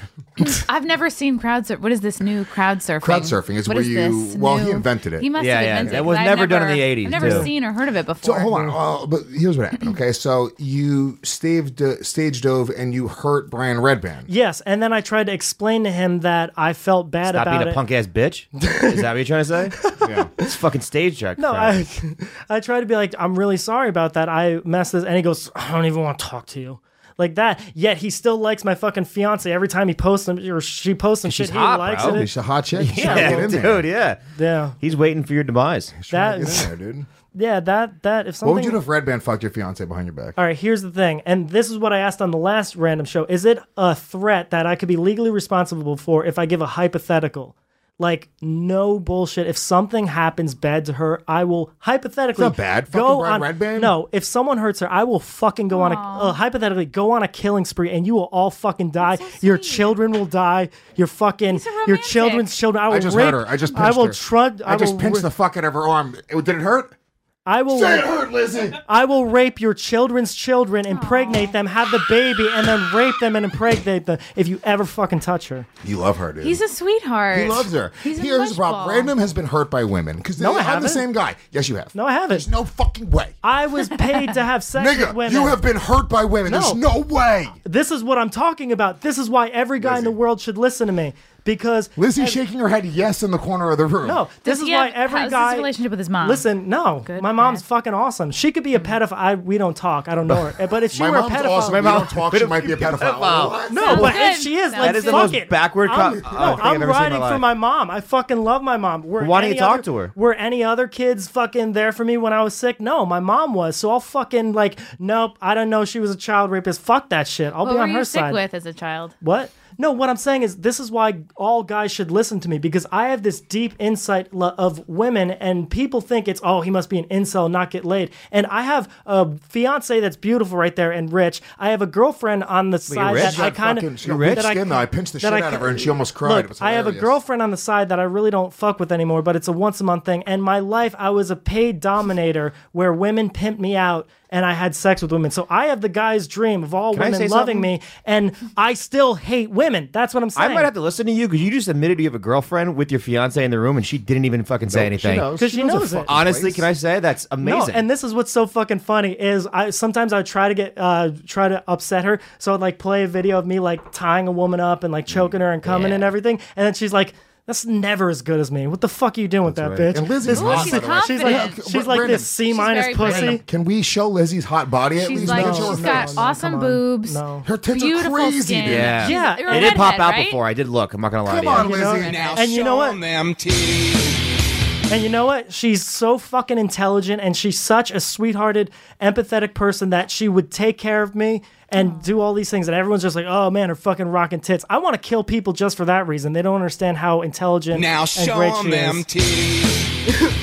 I've never seen crowd surf. What is this new crowd surfing? Crowd surfing is What where is you- this well, he new- invented it. He must Yeah, have yeah. invented That it. was 'cause I've never done in the eighties, I've never too. seen or heard of it So before. hold on, uh, but here's what happened. Okay, so you staged, uh, stage dove and you hurt Brian Redband. Yes, and then I tried to explain to him that I felt bad Stop about being a it. punk ass bitch. Is that what you're trying to say? Yeah. It's fucking stage check. No, crap. I, I tried to be like, I'm really sorry about that. I messed this, and he goes, I don't even want to talk to you. Like that. Yet he still likes my fucking fiance every time he posts them or she posts some shit. She's he hot, likes bro. it. She's a hot chick. She's Yeah, trying to Yeah, get in dude, there. yeah. Yeah, He's waiting for your demise. She's trying to That- get in there, dude. yeah. That that if something. What would you do if Redband fucked your fiance behind your back? All right, here's the thing, and this is what I asked on the last random show. Is it a threat that I could be legally responsible for if I give a hypothetical? Like, no bullshit. If something happens bad to her, I will hypothetically It's not bad. Fucking go Brian on. Redband? No, if someone hurts her, I will fucking go on a uh, hypothetically go on a killing spree, and you will all fucking die. so Your sweet. children will die. Your fucking He's a your romantic. children's children. I will I just rape, hurt her. I just I pinched will her. trud. I, just will pinched ra- the fuck out of her arm. It, did it hurt? I will. Say it hurt, Lizzie. I will rape your children's children, impregnate them, have the baby, and then rape them and impregnate them if you ever fucking touch her. You love her, dude. He's a sweetheart. He loves her. He's a Here's the problem. mushball. Random has been hurt by women because they No, I have the haven't. same guy. Yes, you have. No, I haven't. There's no fucking way. I was paid to have sex with Nigga, women. you have been hurt by women. No. There's no way. This is what I'm talking about. This is why every guy in the Lizzie. world should listen to me. Because Lizzie's ev- shaking her head yes in the corner of the room. No, this Does is he why have- every how's guy. his relationship with his mom? Listen, no, Good, my mom's bad? fucking awesome. She could be a pedophile. I, we don't talk. I don't know her. But if she My were a mom's pedophile, awesome. My We mom- don't talk. She might be a pedophile. Pedophile. What? no, Sounds but good. if she is, Sounds like, That is the fuck most it. backward co- I'm, oh, no, thing I've I'm ever seen in my riding for life. my mom. I fucking love my mom. Were Why didn't any you talk other- to her? Were any other kids fucking there for me when I was sick? No, my mom was. So I'll fucking like, nope. I don't know. She was a child rapist. Fuck that shit. I'll What be were on you her sick side. with as a child? What? No, what I'm saying is this is why all guys should listen to me because I have this deep insight lo- of women and people think it's, oh, he must be an incel, not get laid. And I have a fiance that's beautiful right there and rich. I have a girlfriend on the side rich? that She I got kind fucking- of... she got rich skin, though. I pinched the shit out of her and she almost cried. Look, It was I have a hilarious. girlfriend on the side that I really don't fuck with anymore, but it's a once a month thing. And my life, I was a paid dominator where women pimped me out and I had sex with women. So I have the guy's dream of all Can I women say loving something? me, and I still hate women. That's what I'm I saying. might have to listen to you because you just admitted you have a girlfriend with your fiance in the room and she didn't even fucking say Nope, she anything. knows. 'Cause she a knows it. fucking Honestly, place. can I say that's amazing? No, and this is what's so fucking funny is I sometimes I try to get uh try to upset her, so I'd like play a video of me like tying a woman up and like choking her and coming Yeah. and everything, and then she's like, "That's never as good as me. What the fuck are you doing with that, right. bitch?" And Lizzie's This- hot, she's by the way. she's like confident. she's like Brandon, this C minus very pussy. pretty. Can we show Lizzie's hot body at She's least? like, Make it she's show her got face. no, awesome come on. boobs. No. Her tits Beautiful are crazy. skin. dude. yeah, Yeah, You're it a did pop redhead, out right? before. I did look. I'm not gonna lie Come to you. on, You know- Lizzie. Now And you know show what? 'em them titties. And you know what? She's so fucking intelligent and she's such a sweethearted, empathetic person that she would take care of me and do all these things. And everyone's just like, oh man, her fucking rocking tits. I want to kill people just for that reason. They don't understand how intelligent Now and show great 'em she them is. titties.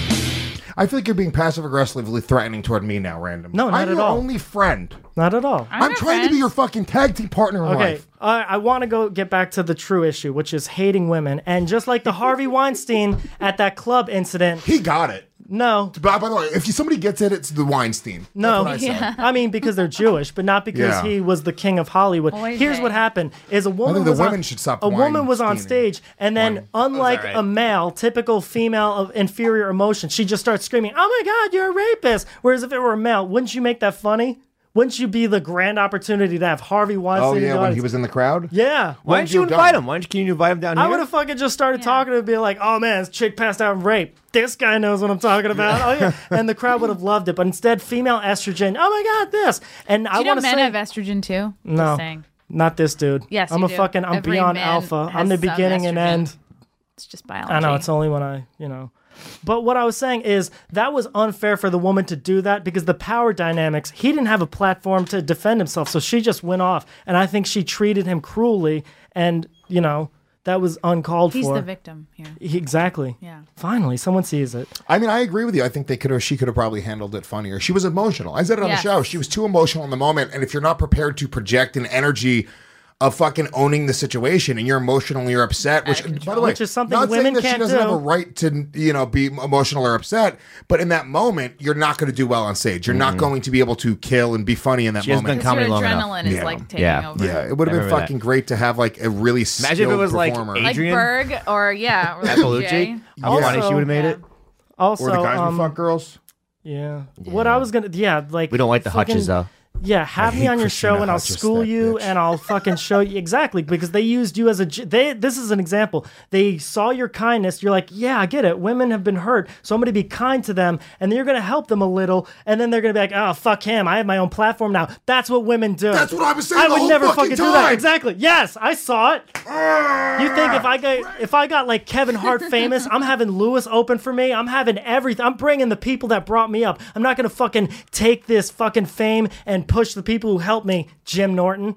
I feel like you're being passive aggressively threatening toward me now, Random. No, not I'm at your all. only friend. Not at all. I'm, your trying to be friend. your fucking tag team partner in Okay, life. uh, I want to go get back to the true issue, which is hating women. And just like the Harvey Weinstein at that club incident, He got it. no, By, by the way, if you, somebody gets it, it's the Weinstein. No, That's what I said. I mean because they're Jewish, but not because Yeah. he was the king of Hollywood. Oy Here's vey. what happened: is a woman think the was on, women should stop a woman was on Weinsteining. stage, and then Wein- unlike alright. a male, typical female of inferior emotion, she just starts screaming, "Oh my God, you're a rapist!" Whereas if it were a male, wouldn't you make that funny? Wouldn't you be the grand opportunity to have Harvey Weinstein? Oh in the yeah, when audience? he was in the crowd. Yeah. Why didn't you you invite done? him? Why don't you, can you invite him down here? I would have fucking just started talking to him and be like, oh man, this chick passed out and raped. This guy knows what I'm talking about. Oh yeah. And the crowd would have loved it. But instead, female estrogen, oh my God, this. And Do I you know want to men say, have estrogen too? no, Just saying. not this dude. Yes, I'm you a do. fucking, I'm Every beyond man alpha. has I'm the some beginning and estrogen. end. It's just biology. I know, it's only when I, you know. But what I was saying is that was unfair for the woman to do that because the power dynamics, he didn't have a platform to defend himself. So she just went off. And I think she treated him cruelly. And, you know, that was uncalled He's for. the victim here. He- exactly. Yeah. Finally, someone sees it. I mean, I agree with you. I think they could have. She could have probably handled it funnier. She was emotional. I said it on Yes. the show. She was too emotional in the moment. And if you're not prepared to project an energy of fucking owning the situation, and you're emotional and you're upset, which by the way, Which is something not women saying that can't she doesn't do. have a right to, you know, be emotional or upset, but in that moment, you're not going to do well on stage. You're not going to be able to kill and be funny in that She hasn't moment. done comedy Your long enough. adrenaline is Yeah. like taking Yeah. over. Yeah, it would have I been remember fucking that. great to have like a really Imagine if it skilled was like performer. Like Adrian? Berg or yeah, or Belucci. Jay. How funny Also- she would have made Yeah. it. Also, or the guys um, who fuck girls. yeah. What I was going to, yeah, like. We don't like the fucking- hutches though. Yeah, have me hate on your Christina show and I'll Hutchins, school that you bitch. and I'll fucking show you exactly because they used you as a j- they this is an example. They saw your kindness. You're like, "Yeah, I get it. Women have been hurt. So I'm going to be kind to them and then you're going to help them a little and then they're going to be like, "Oh, fuck him. I have my own platform now." That's what women do. That's what I was saying I the would whole never fucking fucking do that. time. Exactly. Yes, I saw it. You think if I got if I got like Kevin Hart famous, I'm having Lewis open for me. I'm having everything. I'm bringing the people that brought me up. I'm not going to fucking take this fucking fame and push the people who helped me. Jim Norton.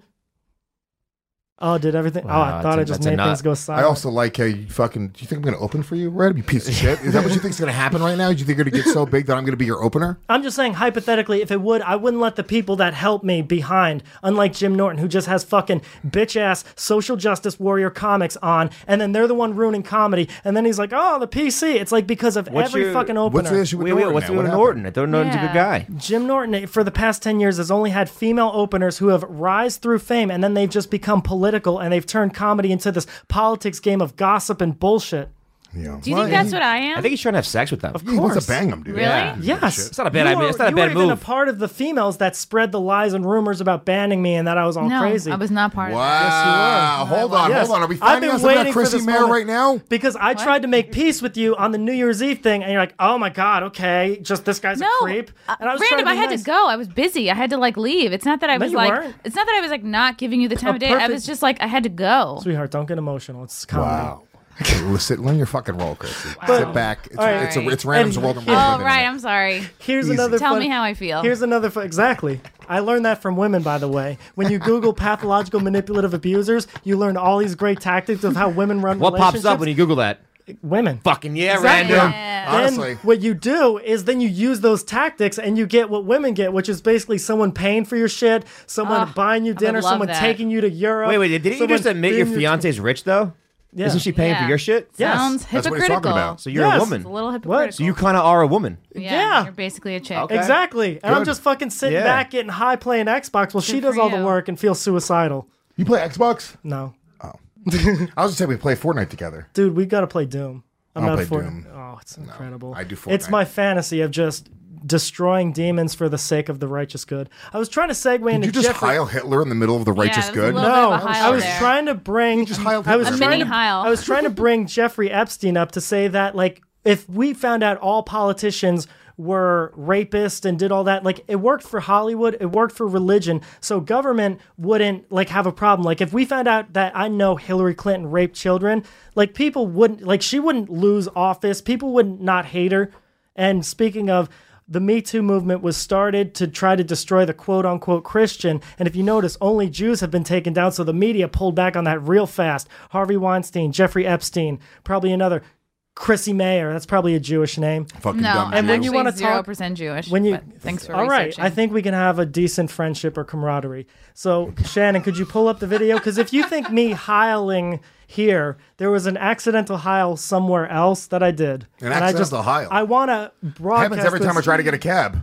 Oh, did everything? Wow, oh, I thought that's a- I just that's a made nut. things go I silent. also like how you fucking. Do you think I'm going to open for you, Red? You piece of shit. Is that what you think's going to happen right now? Do you think you're going to get so big that I'm going to be your opener? I'm just saying, hypothetically, if it would, I wouldn't let the people that help me behind, unlike Jim Norton, who just has fucking bitch ass social justice warrior comics on, and then they're the one ruining comedy, and then he's like, oh, the P C. It's like because of What's every your- fucking What's opener. the issue with Wait, wait, Norton? what's now? with What Norton? I thought Norton's a good Yeah. guy. Jim Norton, for the past ten years, has only had female openers who have rise through fame, and then they've just become political, and they've turned comedy into this politics game of gossip and bullshit. Yeah. Do you think that's what I am? I think he's trying to have sex with them. He wants course. to bang him, dude. Really? Yeah. Yes. It's not a bad You idea. are- It's not a you bad were even a move. part of the females that spread the lies and rumors about banning me and that I was all no, crazy. I was not part of Wow. that. Yes, you were. Hold on, Yes. hold on. Are we I've finding been out something waiting about for Chrissy this Mayer moment. right now? Because I tried to make peace with you on the New Year's Eve thing, and you're like, "Oh my god, okay, just this guy's No, a creep." And I was random. trying to I be had nice. to go. I was busy. I had to like leave. It's not that I No, was you like. weren't. It's not that I was like not giving you the time A of day. I perfect- was just like I had to go. Sweetheart, don't get emotional. It's comedy. Wow. Okay, well, sit, learn your fucking role, Chrissy. But- Sit back. It's, all right. it's, a, it's random's And- world. And Yeah. we're Oh living right. in it. I'm sorry. Here's Easy. another. Tell fun- me how I feel. Here's another. Fun, exactly. I learned that from women, by the way. When you Google pathological manipulative abusers, you learn all these great tactics of how women run What relationships. pops up when you Google that? Women. Fucking yeah, Exactly. random. Yeah. Honestly. Then what you do is then you use those tactics and you get what women get, which is basically someone paying for your shit, someone Oh, buying you I would dinner, love someone that. taking you to Europe. Wait, wait, didn't you someone just admit your being fiance's rich though? Yeah. Isn't she paying for Yeah. your shit? Yes. Sounds That's what he's talking hypocritical. about. So you're Yes. a It's woman. a little hypocritical. So you kind of are a woman. yeah, Yeah. You're basically a chick. Okay. Exactly. And I'm Good. just fucking sitting Yeah. back getting high playing Xbox while she Good does for all the you. work and feels suicidal. You play Xbox? No. I was just saying we play Fortnite together. Dude, we got to play Doom. I'm I don't not play for Doom. Oh, it's incredible. I do It's Fortnite. my fantasy of just destroying demons for the sake of the righteous good. I was trying to segue Did into you just Jeffrey. Heil Hitler in the middle of the righteous there's a good? little- No, bit of a I Heil was there. trying to bring. just Heiled I was Hitler. A trying mini to, Heil. I was trying to bring Jeffrey Epstein up to say that, like, if we found out all politicians were rapists and did all that, like, it worked for Hollywood, it worked for religion, so government wouldn't like have a problem. Like, if we found out that I know Hillary Clinton raped children, like, people wouldn't, like, she wouldn't lose office, people wouldn't not hate her. And speaking of, the Me Too movement was started to try to destroy the quote-unquote Christian. And if you notice, only Jews have been taken down, so the media pulled back on that real fast. Harvey Weinstein, Jeffrey Epstein, probably another Chrissy Mayer. That's probably a Jewish name. Fucking No, dumb. I'm And when you actually wanna zero talk- percent Jewish. When you, but thanks for all right, researching. I think we can have a decent friendship or camaraderie. So, Shannon, could you pull up the video? Because if you think me heiling here, there was an accidental heil somewhere else that I did. An And I just, accidental heil? I want to broadcast Happens every time I this- try to get a cab.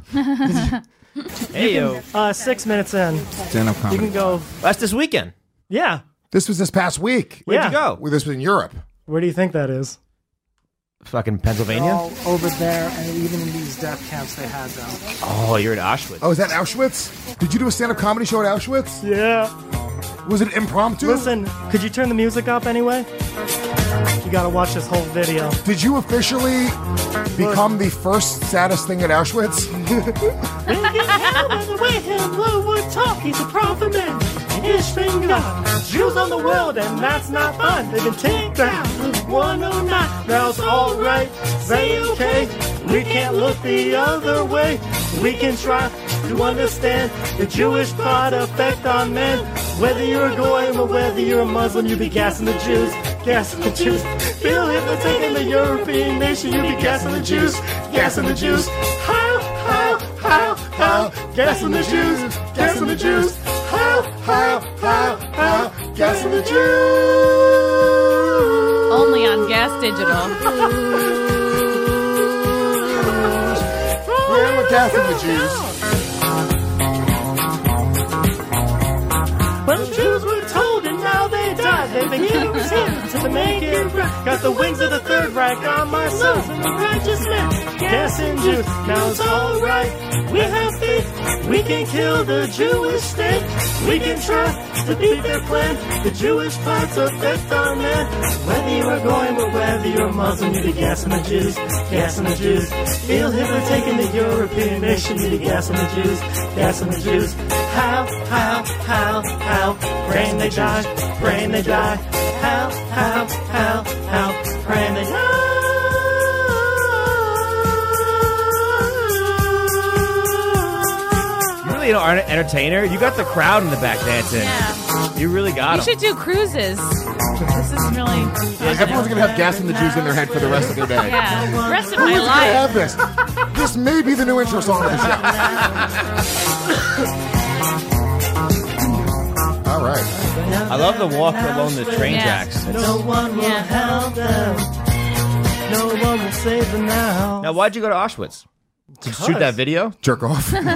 Hey yo, Uh, six minutes in, Stand-up you comedy. can go. that's this weekend. Yeah. This was this past week. Where'd Yeah. you go? Well, this was in Europe. Where do you think that is? Fucking Pennsylvania? All over there, and even in these death camps they had them. Oh, you're in Auschwitz. Oh, is that Auschwitz? Did you do a stand-up comedy show at Auschwitz? Yeah. Was it impromptu? Listen, could you turn the music up anyway? You gotta watch this whole video. Did you officially become the first saddest thing at Auschwitz? The way Hitler would talk, he's a prophet man. History God, Jews on the world, and that's not fun. They've been taken down. one oh nine, now it's alright. Say okay, we can't look the other way. We can try to understand the Jewish thought effect on men. Whether you're a Goy or whether you're a Muslim, you be gassing the Jews, gassing the Jews. Feel Hitler taking the European nation, you be gassing the Jews, gassing the Jews. How, how, how, how, gassing the Jews, gassing the Jews. How, how, how, how, gassing the Jews. Only on Gas Digital. Yeah, we're gassing the Jews. But the Jews were told and now they died. They've been giving sins to make it right. Got the wings of the Third Reich on my sons and the righteous men. Gassing Jews, now it's alright. We have faith, we can kill the Jewish state. We can try to beat their plan. The Jewish thoughts affect our men. Whether you're a Goy or whether you're a Muslim, you be gassing the Jews, gassing the Jews. Feel Hitler taking the European nation, you be gassing the Jews, gassing the Jews. How, how, how, how, praying they die, praying they die. How, how, how, how, praying they die. You really are an entertainer. You got the crowd in the back dancing. Yeah. You really got You them. should do cruises. This is really. Yeah, everyone's gonna have gas in the Jews in their head for the rest of their day. Yeah. The rest of my Who's gonna life. have this? This may be the new intro song of the show. All right. I love the walk along the train Yeah. tracks. No one will Yeah. help them. No one will save them now. Now, why'd you go to Auschwitz? To shoot that video? Jerk off. You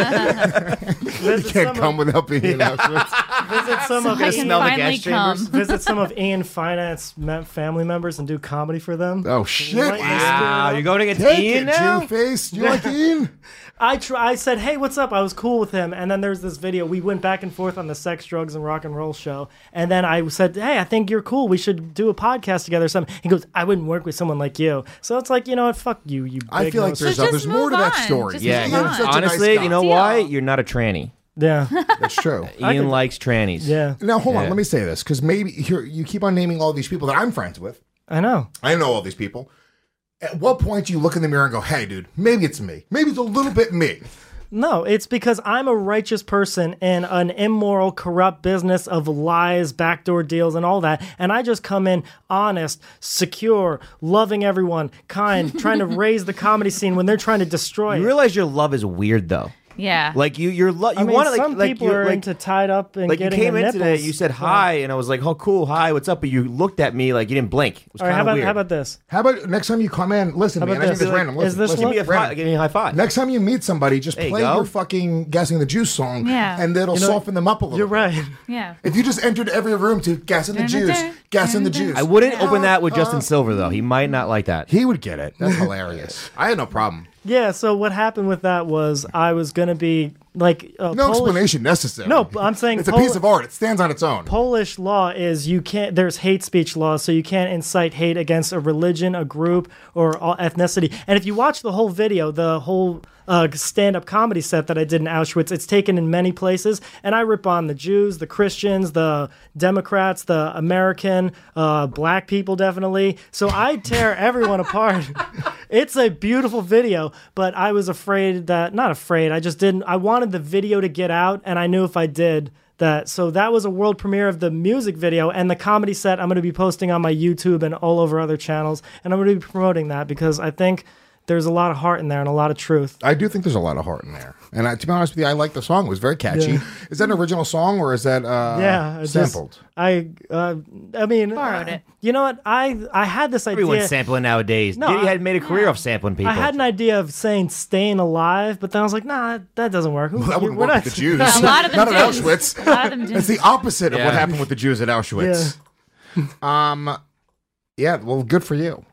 can't come without being in Auschwitz. Visit some of I Ian, can smell the finally gas chambers? come. visit some of Ian Finance me- family members and do comedy for them. Oh shit! Lighten the spirit Wow, up. you're going against Take Ian it, now? Jew face. Do you like Ian? I try, I said, hey, what's up? I was cool with him. And then there's this video. We went back and forth on the sex, drugs, and rock and roll show. And then I said, hey, I think you're cool. We should do a podcast together or something. He goes, I wouldn't work with someone like you. So it's like, you know what? Fuck you, you I big feel like nose. there's, So uh, just there's more to move that on. story. Just Yeah, move Ian's on. such a nice honestly, guy. you know Deal. why? You're not a tranny. Yeah. That's true. Ian could- likes trannies. Yeah. Now hold on, Yeah. let me say this because maybe here you keep on naming all these people that I'm friends with. I know. I know all these people. At what point do you look in the mirror and go, "Hey, dude, maybe it's me. Maybe it's a little bit me." No, it's because I'm a righteous person in an immoral, corrupt business of lies, backdoor deals, and all that. And I just come in honest, secure, loving everyone, kind, trying to raise the comedy scene when they're trying to destroy You it. realize your love is weird, though. Yeah. Like you, you're lo- you I mean, want to like some like people you are like, into tied up and like you getting came the in nipples. today. You said hi, and I was like, "Oh, cool, hi, what's up?" But you looked at me like you didn't blink. It was All right, kind how of about weird. how about this? How about next time you come in? Listen, How man. about I think this? this random. Is Listen, this listen, Give me a, Brandon. fi- give me a high five. Next time you meet somebody, just There you play go. your fucking "Gassing the Juice" song, Yeah. and it'll You know, soften them up a little. You're bit. right. Yeah. If you just entered every room to "Gassing the Juice," "Gassing the Juice," I wouldn't open that with Justin Silver though. He might not like that. He would get it. That's hilarious. I had no problem. Yeah, so what happened with that was I was going to be like uh, No Polish, explanation necessary. No, I'm saying it's a Pol- piece of art. It stands on its own. Polish law is you can't there's hate speech laws, so you can't incite hate against a religion, a group, or all ethnicity. And if you watch the whole video, the whole uh, stand-up comedy set that I did in Auschwitz, it's taken in many places, and I rip on the Jews, the Christians, the Democrats, the American, uh, black people definitely. So I tear everyone apart. It's a beautiful video, but I was afraid that, not afraid, I just didn't, I wanted the video to get out, and I knew if I did, that so that was a world premiere of the music video, and the comedy set I'm going to be posting on my YouTube and all over other channels, and I'm going to be promoting that because I think there's a lot of heart in there and a lot of truth. I do think there's a lot of heart in there. And I, to be honest with you, I like the song. It was very catchy. Yeah. Is that an original song or is that uh, Yeah, I just- sampled? I uh, I mean, Borrowed uh, it. You know what? I I had this idea. Everyone's sampling nowadays. No, Diddy I- had made a career off sampling people. I had an idea of saying "staying alive," but then I was like, "Nah, that doesn't work." Well, that wouldn't We're work not- with the Jews. A lot of them Not at didn't. Auschwitz. A lot of them didn't. It's the opposite of Yeah. what happened with the Jews at Auschwitz. Um, yeah, well, good for you.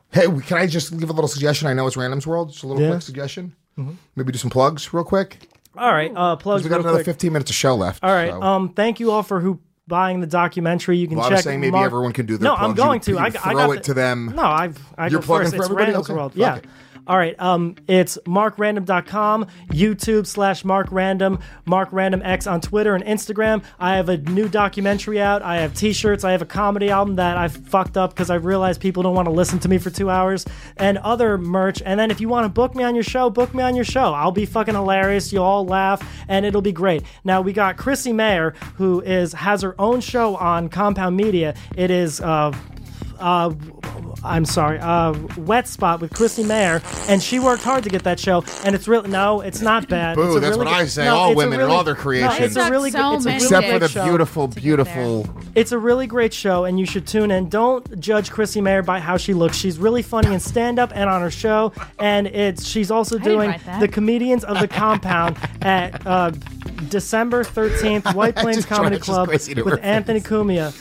Hey, can I just leave a little suggestion? I know it's Random's World. Just a little Yeah. quick suggestion. Mm-hmm. Maybe do some plugs real quick. All right, uh, plugs. We got real another quick. fifteen minutes of show left. All right. so. Um, thank you all for who buying the documentary. You can Well, I check. was saying maybe Mark- everyone can do their No, plugs. I'm going You- to. you I, I throw got it the- to them. No, I've. I You're go plugging first. for It's everybody? Random's Okay, World. fuck Yeah. it. All right. Um, it's mark random dot com, YouTube slash Mark Random, Mark Random X on Twitter and Instagram. I have a new documentary out. I have T-shirts. I have a comedy album that I fucked up because I realized people don't want to listen to me for two hours, and other merch. And then if you want to book me on your show, book me on your show. I'll be fucking hilarious. You'll all laugh, and it'll be great. Now we got Chrissy Mayer, who is has her own show on Compound Media. It is. Uh, Uh, I'm sorry, uh, Wet Spot with Chrissy Mayer, and she worked hard to get that show, and it's really, no, it's not bad. Boo, It's a that's really what I good- say, no, all it's a women and really- all their No, creations. it's a really, So good- it's a many really Except for great the show. beautiful, there. beautiful. It's a really great show, and you should tune in. Don't judge Chrissy Mayer by how she looks. She's really funny in stand-up and on her show, and it's she's also didn't doing write that. the Comedians of the Compound at uh, December thirteenth, White Plains just tried- Comedy just Club crazy to with reference. Anthony Cumia.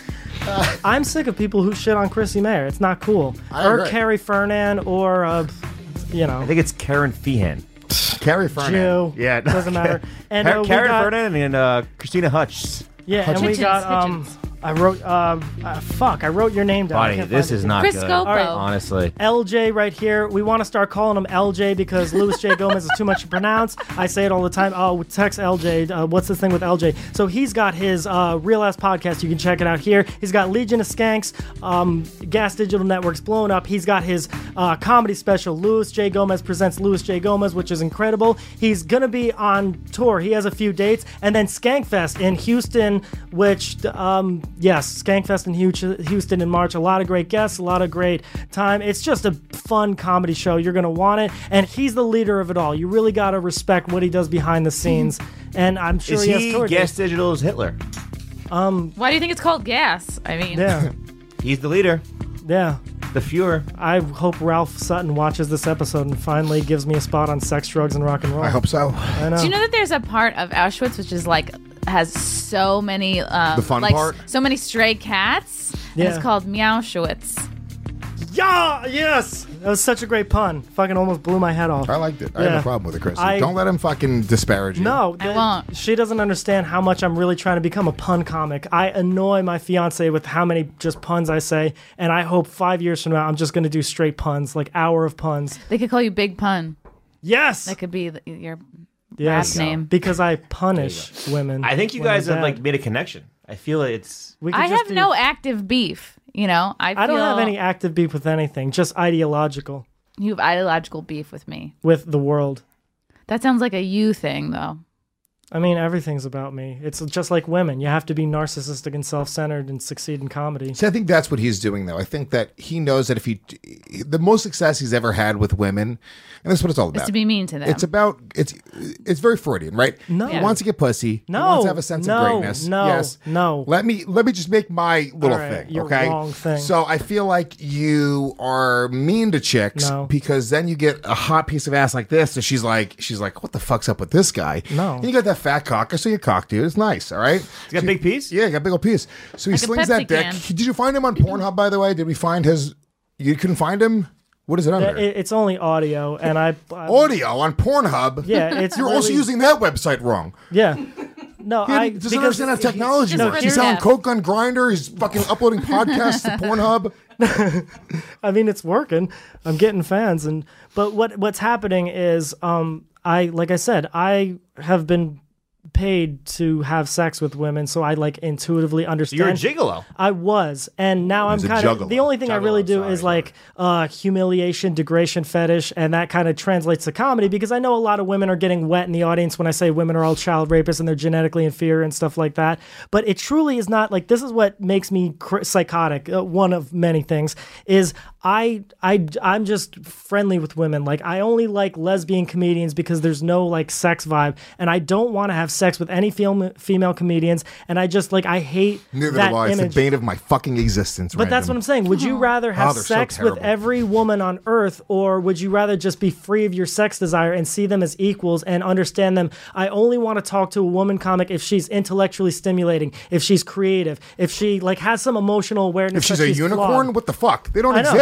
I'm sick of people who shit on Chrissy Mayer. It's not cool. I or agree. Carrie Fernan, or uh, you know, I think it's Karen Feehan. Carrie Fernan. Jew. Yeah, no. doesn't matter. And Karen, uh, we Karen got- Fernan and uh, Christina Hutch. Yeah, and we Hitchens, got um. Hitchens. I wrote uh, uh fuck. I wrote your name down. I Buddy, can't this find is it. not Chris good. Scopo. All right. Honestly. L J right here. We want to start calling him L J because Louis J. Gomez is too much to pronounce. I say it all the time. Oh, text L J. Uh, what's this thing with L J? So he's got his uh, Real Ass podcast. You can check it out here. He's got Legion of Skanks, um, Gas Digital Network's Blown Up. He's got his uh, comedy special, Louis J. Gomez Presents Louis J. Gomez, which is incredible. He's going to be on tour. He has a few dates. And then Skankfest in Houston, which, um, yes, Skankfest in Houston in March. A lot of great guests, a lot of great time. It's just a fun comedy show. You're going to want it. And he's the leader of it all. You really got to respect what he does behind the scenes. And I'm sure Is he has he tour Gas dates. Digital's Hitler? Why do you think it's called gas? I mean, Yeah, He's the leader. yeah. The Fuhrer. I hope Ralph Sutton watches this episode and finally gives me a spot on sex, drugs, and rock and roll. I hope so. I know. do you know that there's a part of Auschwitz which is like has so many um, The fun like part? so many stray cats? And Yeah. it's called Meowschwitz. Yeah, yes. That was such a great pun. Fucking almost blew my head off. I liked it. I have Yeah. no problem with it, Chris. I- Don't let him fucking disparage you. No, I th- won't. She doesn't understand how much I'm really trying to become a pun comic. I annoy my fiance with how many just puns I say, and I hope five years from now I'm just going to do straight puns, like hour of puns. They could call you Big Pun. Yes, That could be the, your yes, rap name. because I punish women. I think you when guys they're have bad. like made a connection. I feel it's. We could I just have do- no active beef. You know, I I don't have feel any active beef with anything. Just ideological You have ideological beef with me. with the world. That sounds like a you thing, though. I mean, everything's about me. It's just like women. You have to be narcissistic and self-centered and succeed in comedy. See, I think that's what he's doing, though. I think that he knows that if he, the most success he's ever had with women, and that's what it's all Is about. to be mean to them. It's about it's it's very Freudian, right? No. He wants to get pussy. No. He wants to have a sense No. of greatness. No. Yes. No. Let me let me just make my little All right, thing. your okay. wrong thing. So I feel like you are mean to chicks No. because then you get a hot piece of ass like this, and she's like she's like, what the fuck's up with this guy? No. And you got that fat cock. I saw your cock, dude. It's nice. All right. You got a big piece? Yeah, he got a big old piece. So he Like a slings Pepsi that dick. can. Did you find him on Pornhub, by the way? Did we find his? You couldn't find him. What is it under? It- it's only audio, and I. I Audio on Pornhub. Yeah, it's You're also really- using that website wrong. Yeah. No, He I doesn't because understand how he- technology No, works. here's He's selling that. coke on Grindr. He's fucking uploading podcasts to Pornhub. I mean, it's working. I'm getting fans, and but what what's happening is, um, I like I said, I have been paid to have sex with women, so I like intuitively understand. You're a gigolo. I was, and now He's I'm a kind of juggalo. the only thing I really Juggalo, do sorry, is like uh, humiliation, degradation, fetish, and that kind of translates to comedy because I know a lot of women are getting wet in the audience when I say women are all child rapists and they're genetically inferior and stuff like that. But it truly is not like this is what makes me cr- psychotic. Uh, one of many things is I I I'm just friendly with women. Like I only like lesbian comedians because there's no like sex vibe, and I don't want to have sex with any female female comedians. And I just like I hate Neither that do I. It's the image. bane of my fucking existence. But that's what I'm saying. Would you rather have Oh, they're so sex with terrible. every woman on earth, or would you rather just be free of your sex desire and see them as equals and understand them? I only want to talk to a woman comic if she's intellectually stimulating, if she's creative, if she like has some emotional awareness. If she's that a unicorn, flawed. what the fuck? They don't I know. exist.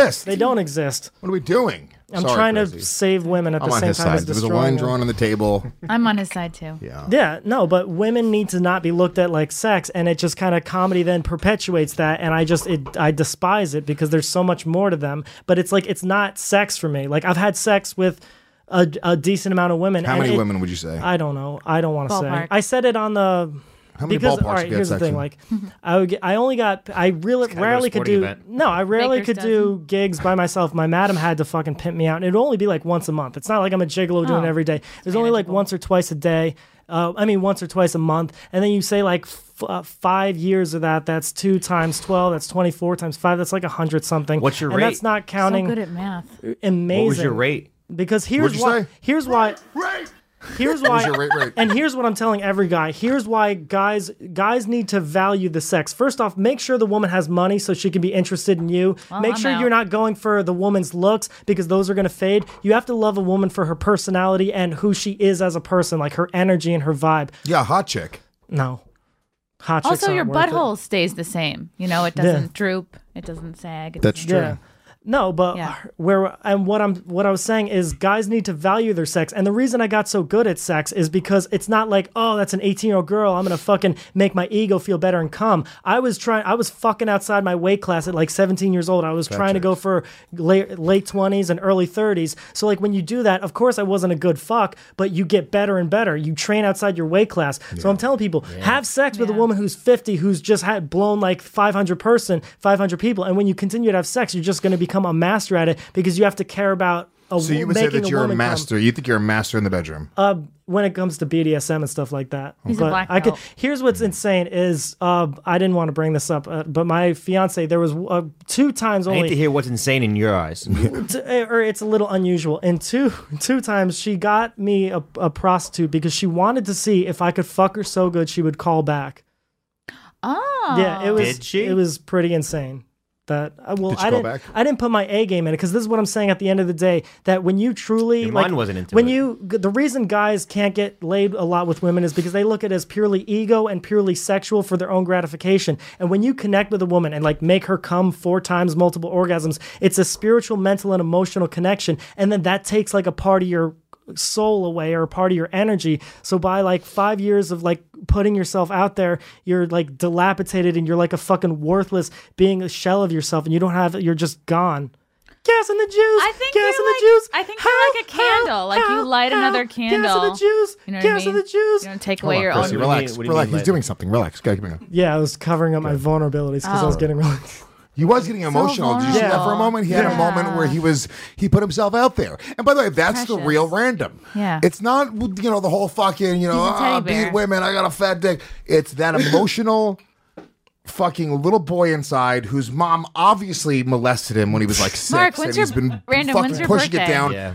exist. They don't exist. What are we doing? I'm Sorry, trying Chrissy. to save women at I'm the on same his time as side. There was a destroying line them. drawn on the table. I'm on his side too. Yeah. Yeah, no, but women need to not be looked at like sex, and it just kind of comedy then perpetuates that, and I just it I despise it because there's so much more to them. But it's like it's not sex for me. Like I've had sex with a, a decent amount of women. How and many it- women would you say? I don't know. I don't want to say. Ballpark. I said it on the. How many because ballparks all right, you got here's the sex thing. in? Like, I would get, I only got I really kinda rarely like a could sporting do event. no I rarely Baker's could do gigs by myself. My madam had to fucking pimp me out. And it'd only be like once a month. It's not like I'm a gigolo doing Oh, it every day. There's only like manageable. once or twice a day. Uh, I mean, once or twice a month. And then you say like f- uh, five years of that. That's two times twelve. That's twenty-four times five. That's like a hundred something. What's your and rate? that's not So counting. good at math. Amazing. What was your rate? Because here's What'd you why. say? Here's why. Right. Here's why. your rate rate? And here's what I'm telling every guy. Here's why guys guys need to value the sex. First off, make sure the woman has money so she can be interested in you. Well, make I'm sure out. you're not going for the woman's looks because those are going to fade. You have to love a woman for her personality and who she is as a person, like her energy and her vibe. Yeah, hot chick. No. Hot chicks Also, your aren't worth it. butthole stays the same. You know, it doesn't droop. It doesn't sag. It That's doesn't- true. Yeah. No, but Yeah. where and what I'm what I was saying is guys need to value their sex. And the reason I got so good at sex is because it's not like, oh, that's an eighteen-year-old girl. I'm gonna fucking make my ego feel better and come. I was trying I was fucking outside my weight class at like seventeen years old. I was trying to go for late late twenties and early thirties. So like when you do that, of course I wasn't a good fuck, but you get better and better. You train outside your weight class. So I'm telling people, have sex with a Yeah. woman who's fifty, who's just had blown like five hundred person, five hundred people. And when you continue to have sex, you're just gonna become a master at it because you have to care about a, So you would say making that a you're a woman come. master. You think you're a master in the bedroom. Uh, when it comes to B D S M and stuff like that. He's a but black I could. belt. Here's what's insane is uh, I didn't want to bring this up, uh, but my fiance there was uh, two times I need to only, hear what's insane in your eyes. t- or it's a little unusual. And two two times she got me a, a prostitute because she wanted to see if I could fuck her so good she would call back. Oh. Yeah, it was. Did she? It was pretty insane. That uh, well, Did she I call didn't. back? I didn't put my A game in it because this is what I'm saying. At the end of the day, that when you truly Your like, mind wasn't into when it. you the reason guys can't get laid a lot with women is because they look at it as purely ego and purely sexual for their own gratification. And when you connect with a woman and like make her come four times multiple orgasms, it's a spiritual, mental, and emotional connection. And then that takes like a part of your soul away or a part of your energy. So by like five years of like putting yourself out there, you're like dilapidated and you're like a fucking worthless being a shell of yourself and you don't have you're just gone. Gas in the juice. I think gas you're in like- the juice. I think you're like a candle. Like, you light another Gas in candle. the juice. You know what I gas in mean? the juice. You don't take Hold away on, your Chrissy, own. What do you relax. mean- what do you relax. mean He's later? doing something. Relax. Go, keep it going. Yeah, I was covering up my vulnerabilities because I was Oh. getting really. He was getting emotional. Did you see that for a vulnerable. moment? He had a Yeah. moment where he was he put himself out there. And by the way, that's the Precious. real random. Yeah. It's not you know the whole fucking you know He's a teddy ah, bear. beat women. I got a fat dick. It's that emotional. Fucking little boy inside whose mom obviously molested him when he was like six, Mark, when's and he's your- been Random, fucking when's your pushing it birthday? down. Yeah.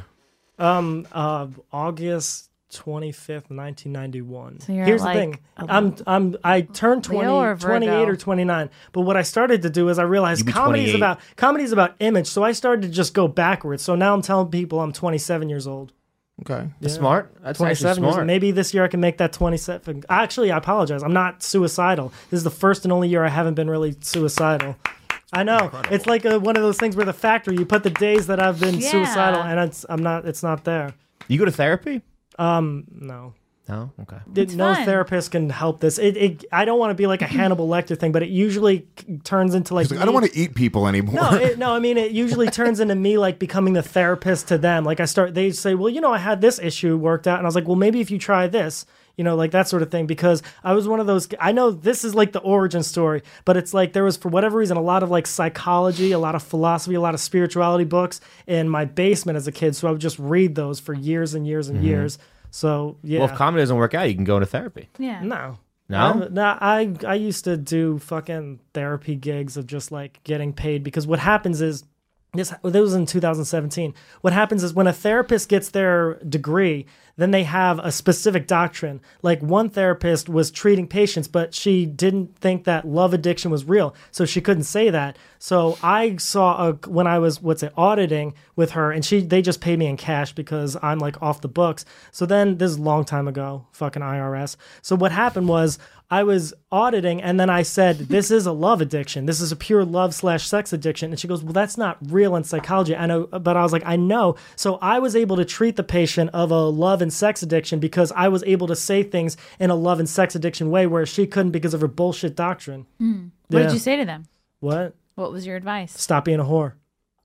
Um, uh, August twenty-fifth, nineteen ninety-one. So you're Here's like the thing. a I'm I'm I turned twenty, Leo or twenty-eight Virgo? or twenty-nine. But what I started to do is I realized be comedy is twenty-eight. about comedy is about image. So I started to just go backwards. So now I'm telling people I'm twenty-seven years old. Okay. That's smart. That's actually twenty-seven years smart. old. Maybe this year I can make that twenty-seven. Actually, I apologize. I'm not suicidal. This is the first and only year I haven't been really suicidal. I know. It's like a, one of those things where the factory, you put the days that I've been Yeah. suicidal and it's I'm not it's not there. You go to therapy? Um, no. No. Okay. It- no fun. therapist can help this. It, it. I don't want to be like a Hannibal Lecter thing, but it usually c- turns into like. He's like, I don't me- want to eat people anymore. No, it, no. I mean, it usually turns into me like becoming the therapist to them. Like I start, they say, "Well, you know, I had this issue worked out," and I was like, "Well, maybe if you try this." You know, like that sort of thing, because I was one of those. I know this is like the origin story, but it's like there was, for whatever reason, a lot of like psychology, a lot of philosophy, a lot of spirituality books in my basement as a kid. So I would just read those for years and years and Mm-hmm. years. So yeah. Well, if comedy doesn't work out, you can go into therapy. Yeah. No. No? I, no, I I used to do fucking therapy gigs of just like getting paid because what happens is this this was in two thousand seventeen. What happens is when a therapist gets their degree, then they have a specific doctrine. Like one therapist was treating patients, but she didn't think that love addiction was real, so she couldn't say that. So I saw a, when I was what's it auditing with her, and she they just paid me in cash because I'm like off the books. So then this is a long time ago, fucking I R S. So what happened was I was auditing, and then I said, this is a love addiction. This is a pure love slash sex addiction. And she goes, well, that's not real in psychology. I know, but I was like, I know. So I was able to treat the patient of a love and sex addiction because I was able to say things in a love and sex addiction way where she couldn't because of her bullshit doctrine. Mm. What Yeah. did you say to them? What? What was your advice? Stop being a whore.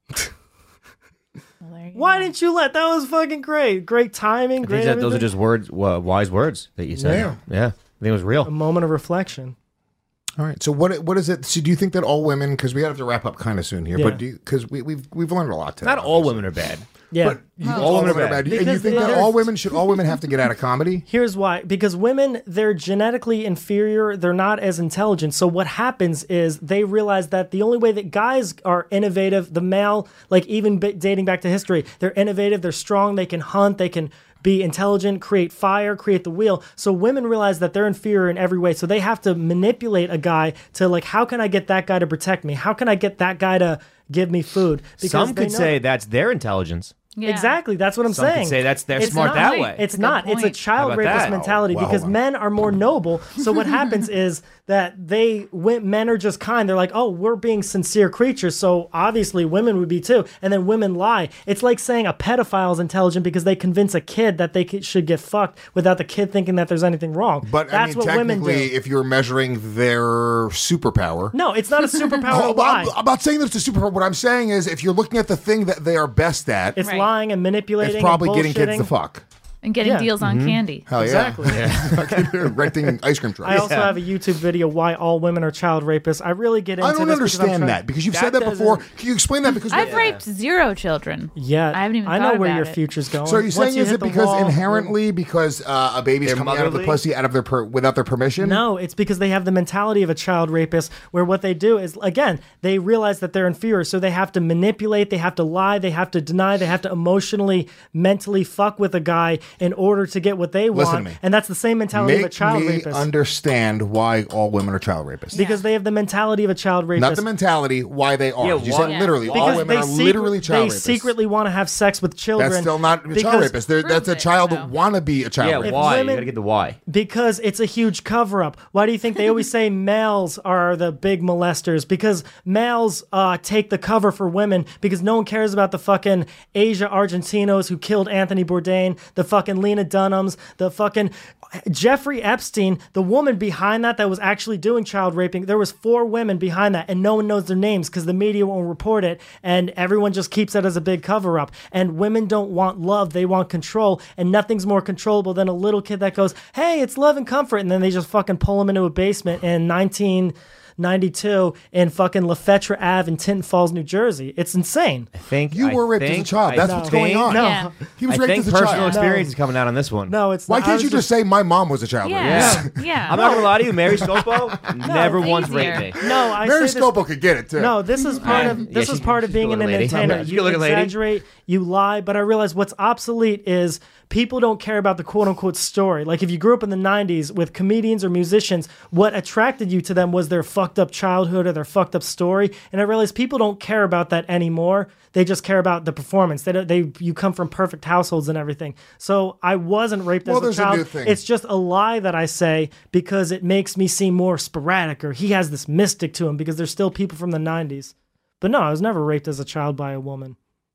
Well, there you Why go. didn't you let? That was fucking great. Great timing. I Great think that those are everything. just words, uh, wise words that you said. Yeah. Yeah. I think it was real. A moment of reflection. All right. So what what is it? So do you think that all women? Because we have to wrap up kind of soon here. Yeah. But because we, we've we've learned a lot today. Not all women are bad. Yeah. But you, all, women are bad. And you Because think that they're- all women should all women have to get out of comedy? Here's why. Because women, they're genetically inferior. They're not as intelligent. So what happens is they realize that the only way that guys are innovative, the male, like even b- dating back to history, they're innovative, they're strong, they can hunt, they can be intelligent, create fire, create the wheel. So women realize that they're inferior in every way. So they have to manipulate a guy to like, how can I get that guy to protect me? How can I get that guy to give me food? Some they could know- say that's their intelligence. Yeah. Exactly. That's what I'm Some could saying. say that's they're It's smart not- that way. It's That's a good not. It's a point. child How about rapist that? mentality Oh, well, because hold on. men are more noble. So what happens is that they when men are just kind. They're like, oh, we're being sincere creatures. So obviously women would be too. And then women lie. It's like saying a pedophile is intelligent because they convince a kid that they could- should get fucked without the kid thinking that there's anything wrong. But that's I mean, what women technically, do. if you're measuring their superpower. No, it's not a superpower Oh, to lie. I'm, I'm not saying that it's a superpower. What I'm saying is, if you're looking at the thing that they are best at, It's Right. lying and manipulating. it's probably and getting kids to bullshitting. fuck. And getting Yeah. deals on candy. Hell Exactly. yeah. Renting ice cream trucks. I also have a YouTube video, Why All Women Are Child Rapists. I really get into I don't this because I'm understand trying- that because you've That said that before. doesn't- Can you explain that? Because I've raped zero children. Yeah, I haven't even I know thought where about your it. future's going. So are you Once saying is hit it the because wall- inherently because uh, a baby's They're coming out of the motherly? pussy out of their per- without their permission? No, it's because they have the mentality of a child rapist where what they do is, again, they realize that they're inferior. So they have to manipulate, they have to lie, they have to deny, they have to emotionally, mentally fuck with a guy in order to get what they Listen want. to me. And that's the same mentality of a Make child me rapist. understand why all women are child rapists. because they have the mentality of a child rapist. Not the mentality, why they are. Yeah, you why- said Yeah. literally, all because women they, are secret- literally child they rapists. secretly want to have sex with children. That's still not a child because- rapist. They're, that's a Prove it, child though. want to be a child Yeah, rapist. why? women- You gotta get the why. Because it's a huge cover up. Why do you think they always say males are the big molesters? Because males uh, take the cover for women because no one cares about the fucking Asia Argentinos who killed Anthony Bourdain, the fucking Lena Dunhams, the fucking Jeffrey Epstein, the woman behind that that was actually doing child raping. There was four women behind that and no one knows their names because the media won't report it and everyone just keeps it as a big cover up. And women don't want love, they want control, and nothing's more controllable than a little kid that goes, hey, it's love and comfort, and then they just fucking pull him into a basement in nineteen ninety-two in fucking LaFetra Ave in Tinton Falls, New Jersey. It's insane. I think You I were raped as a think- child. I That's what's going think- on. No. Yeah. He was I raped think as a personal child. experience No. is coming out on this one. No, it's Why not. I can't was you just say my mom was a child Yeah. rapist? Yeah. I'm not gonna lie to you, Mary Scopo never it's once easier. raped me. No, I Mary say this- Scopo could get it too. No, this is part Uh, of yeah, this she- is part of she's being a an good lady. entertainer. She's a You good lady. exaggerate, you lie, but I realize what's obsolete is people don't care about the quote unquote story. Like if you grew up in the nineties with comedians or musicians, what attracted you to them was their fucked up childhood or their fucked up story. And I realize people don't care about that anymore. They just care about the performance. They don't, they you come from perfect households and everything. So I wasn't raped Well, as a there's a child. new thing. It's just a lie that I say because it makes me seem more sporadic or he has this mystic to him because there's still people from the nineties. But no, I was never raped as a child by a woman.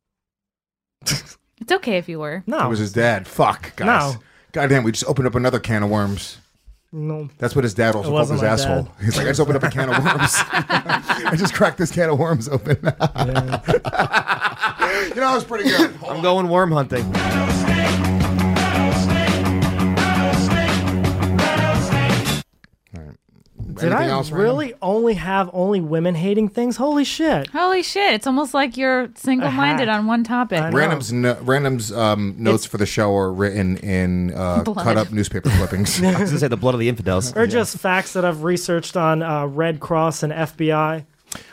It's okay if you were. No. It was his dad. Fuck, guys. No. Goddamn, we just opened up another can of worms. No. That's what his dad also It called his wasn't my asshole. dad. He's like, I just opened up a can of worms. I just cracked this can of worms open. you know, it was pretty good. I'm going worm hunting. Did Anything I else, Random? really only have only women hating things? Holy shit. Holy shit. It's almost like you're single minded hack. on one topic. I know. Random's no, Random's um, notes It's- for the show are written in uh, Blood. cut up newspaper clippings. I was gonna say the blood of the infidels. Or just facts that I've researched on uh, Red Cross and F B I.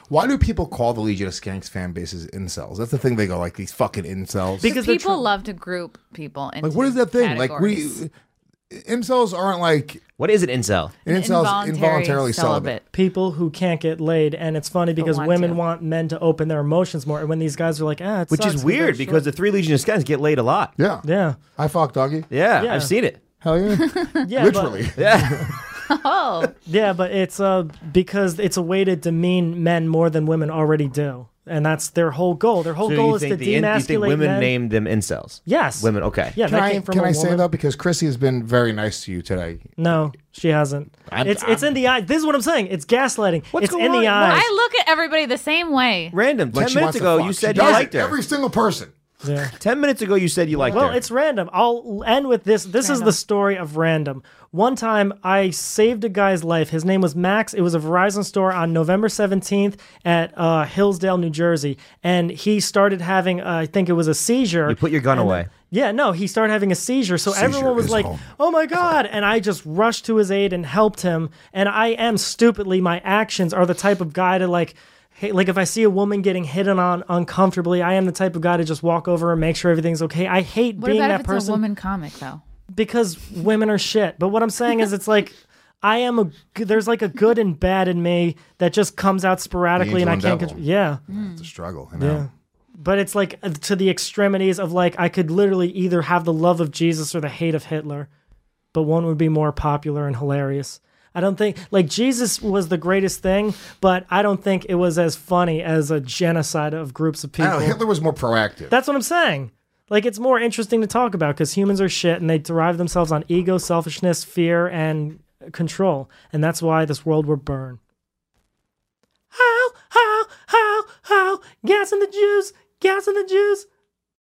Why do people call the Legion of Skanks fan bases incels? That's the thing they go like these fucking incels. Because people they're tr- love to group people into like what is that thing? Like categories. we incels aren't like What is an incel? incels Involuntary involuntarily celibate. celibate. people who can't get laid, and it's funny because want women to. want men to open their emotions more. And when these guys are like, ah, it Which sucks is 'cause weird they're because the short." three Legion of Skanks get laid a lot. Yeah. yeah, I fuck doggy. Yeah, Yeah. I've seen it. Hell yeah. yeah, Literally. but, Yeah. Oh, yeah, but it's uh because it's a way to demean men more than women already do, and that's their whole goal. Their whole So goal you is to think, the in, you demasculate think women men. named them incels? Yes, Women, okay. Yeah, Can that I, came from can a I say woman. though, because Chrissy has been very nice to you today. No, she hasn't. I'm- it's it's I'm- in the eye. This is what I'm saying. It's gaslighting. What's it's going in the on? eyes. I look at everybody the same way. Random. Like Ten she minutes wants to ago, fuck. you She said you does liked it, her. Every single person. Yeah. Ten minutes ago, you said you liked Well, her. it's random. I'll end with this. This is Random. the story of random. One time, I saved a guy's life. His name was Max. It was a Verizon store on November seventeenth at uh, Hillsdale, New Jersey. And he started having, uh, I think it was a seizure. You put your gun And- away. Yeah, no, he started having a seizure. So Seizure everyone was is like, home. oh my God. And I just rushed to his aid and helped him. And I am stupidly, my actions are the type of guy to like, hey, like if I see a woman getting hit on uncomfortably, I am the type of guy to just walk over and make sure everything's okay. I hate What being about that if it's person a woman comic though? because women are shit. But what I'm saying is, it's like I am a. g- There's like a good and bad in me that just comes out sporadically, and I angel can't. and Control, yeah, It's a struggle. You know? yeah. But it's like uh, to the extremities of like I could literally either have the love of Jesus or the hate of Hitler, but one would be more popular and hilarious. I don't think like Jesus was the greatest thing, but I don't think it was as funny as a genocide of groups of I people. don't know. Hitler was more proactive. That's what I'm saying. Like, it's more interesting to talk about because humans are shit and they derive themselves on ego, selfishness, fear, and control. And that's why this world will burn. How, how, how, how, gas in the juice, gas in the juice,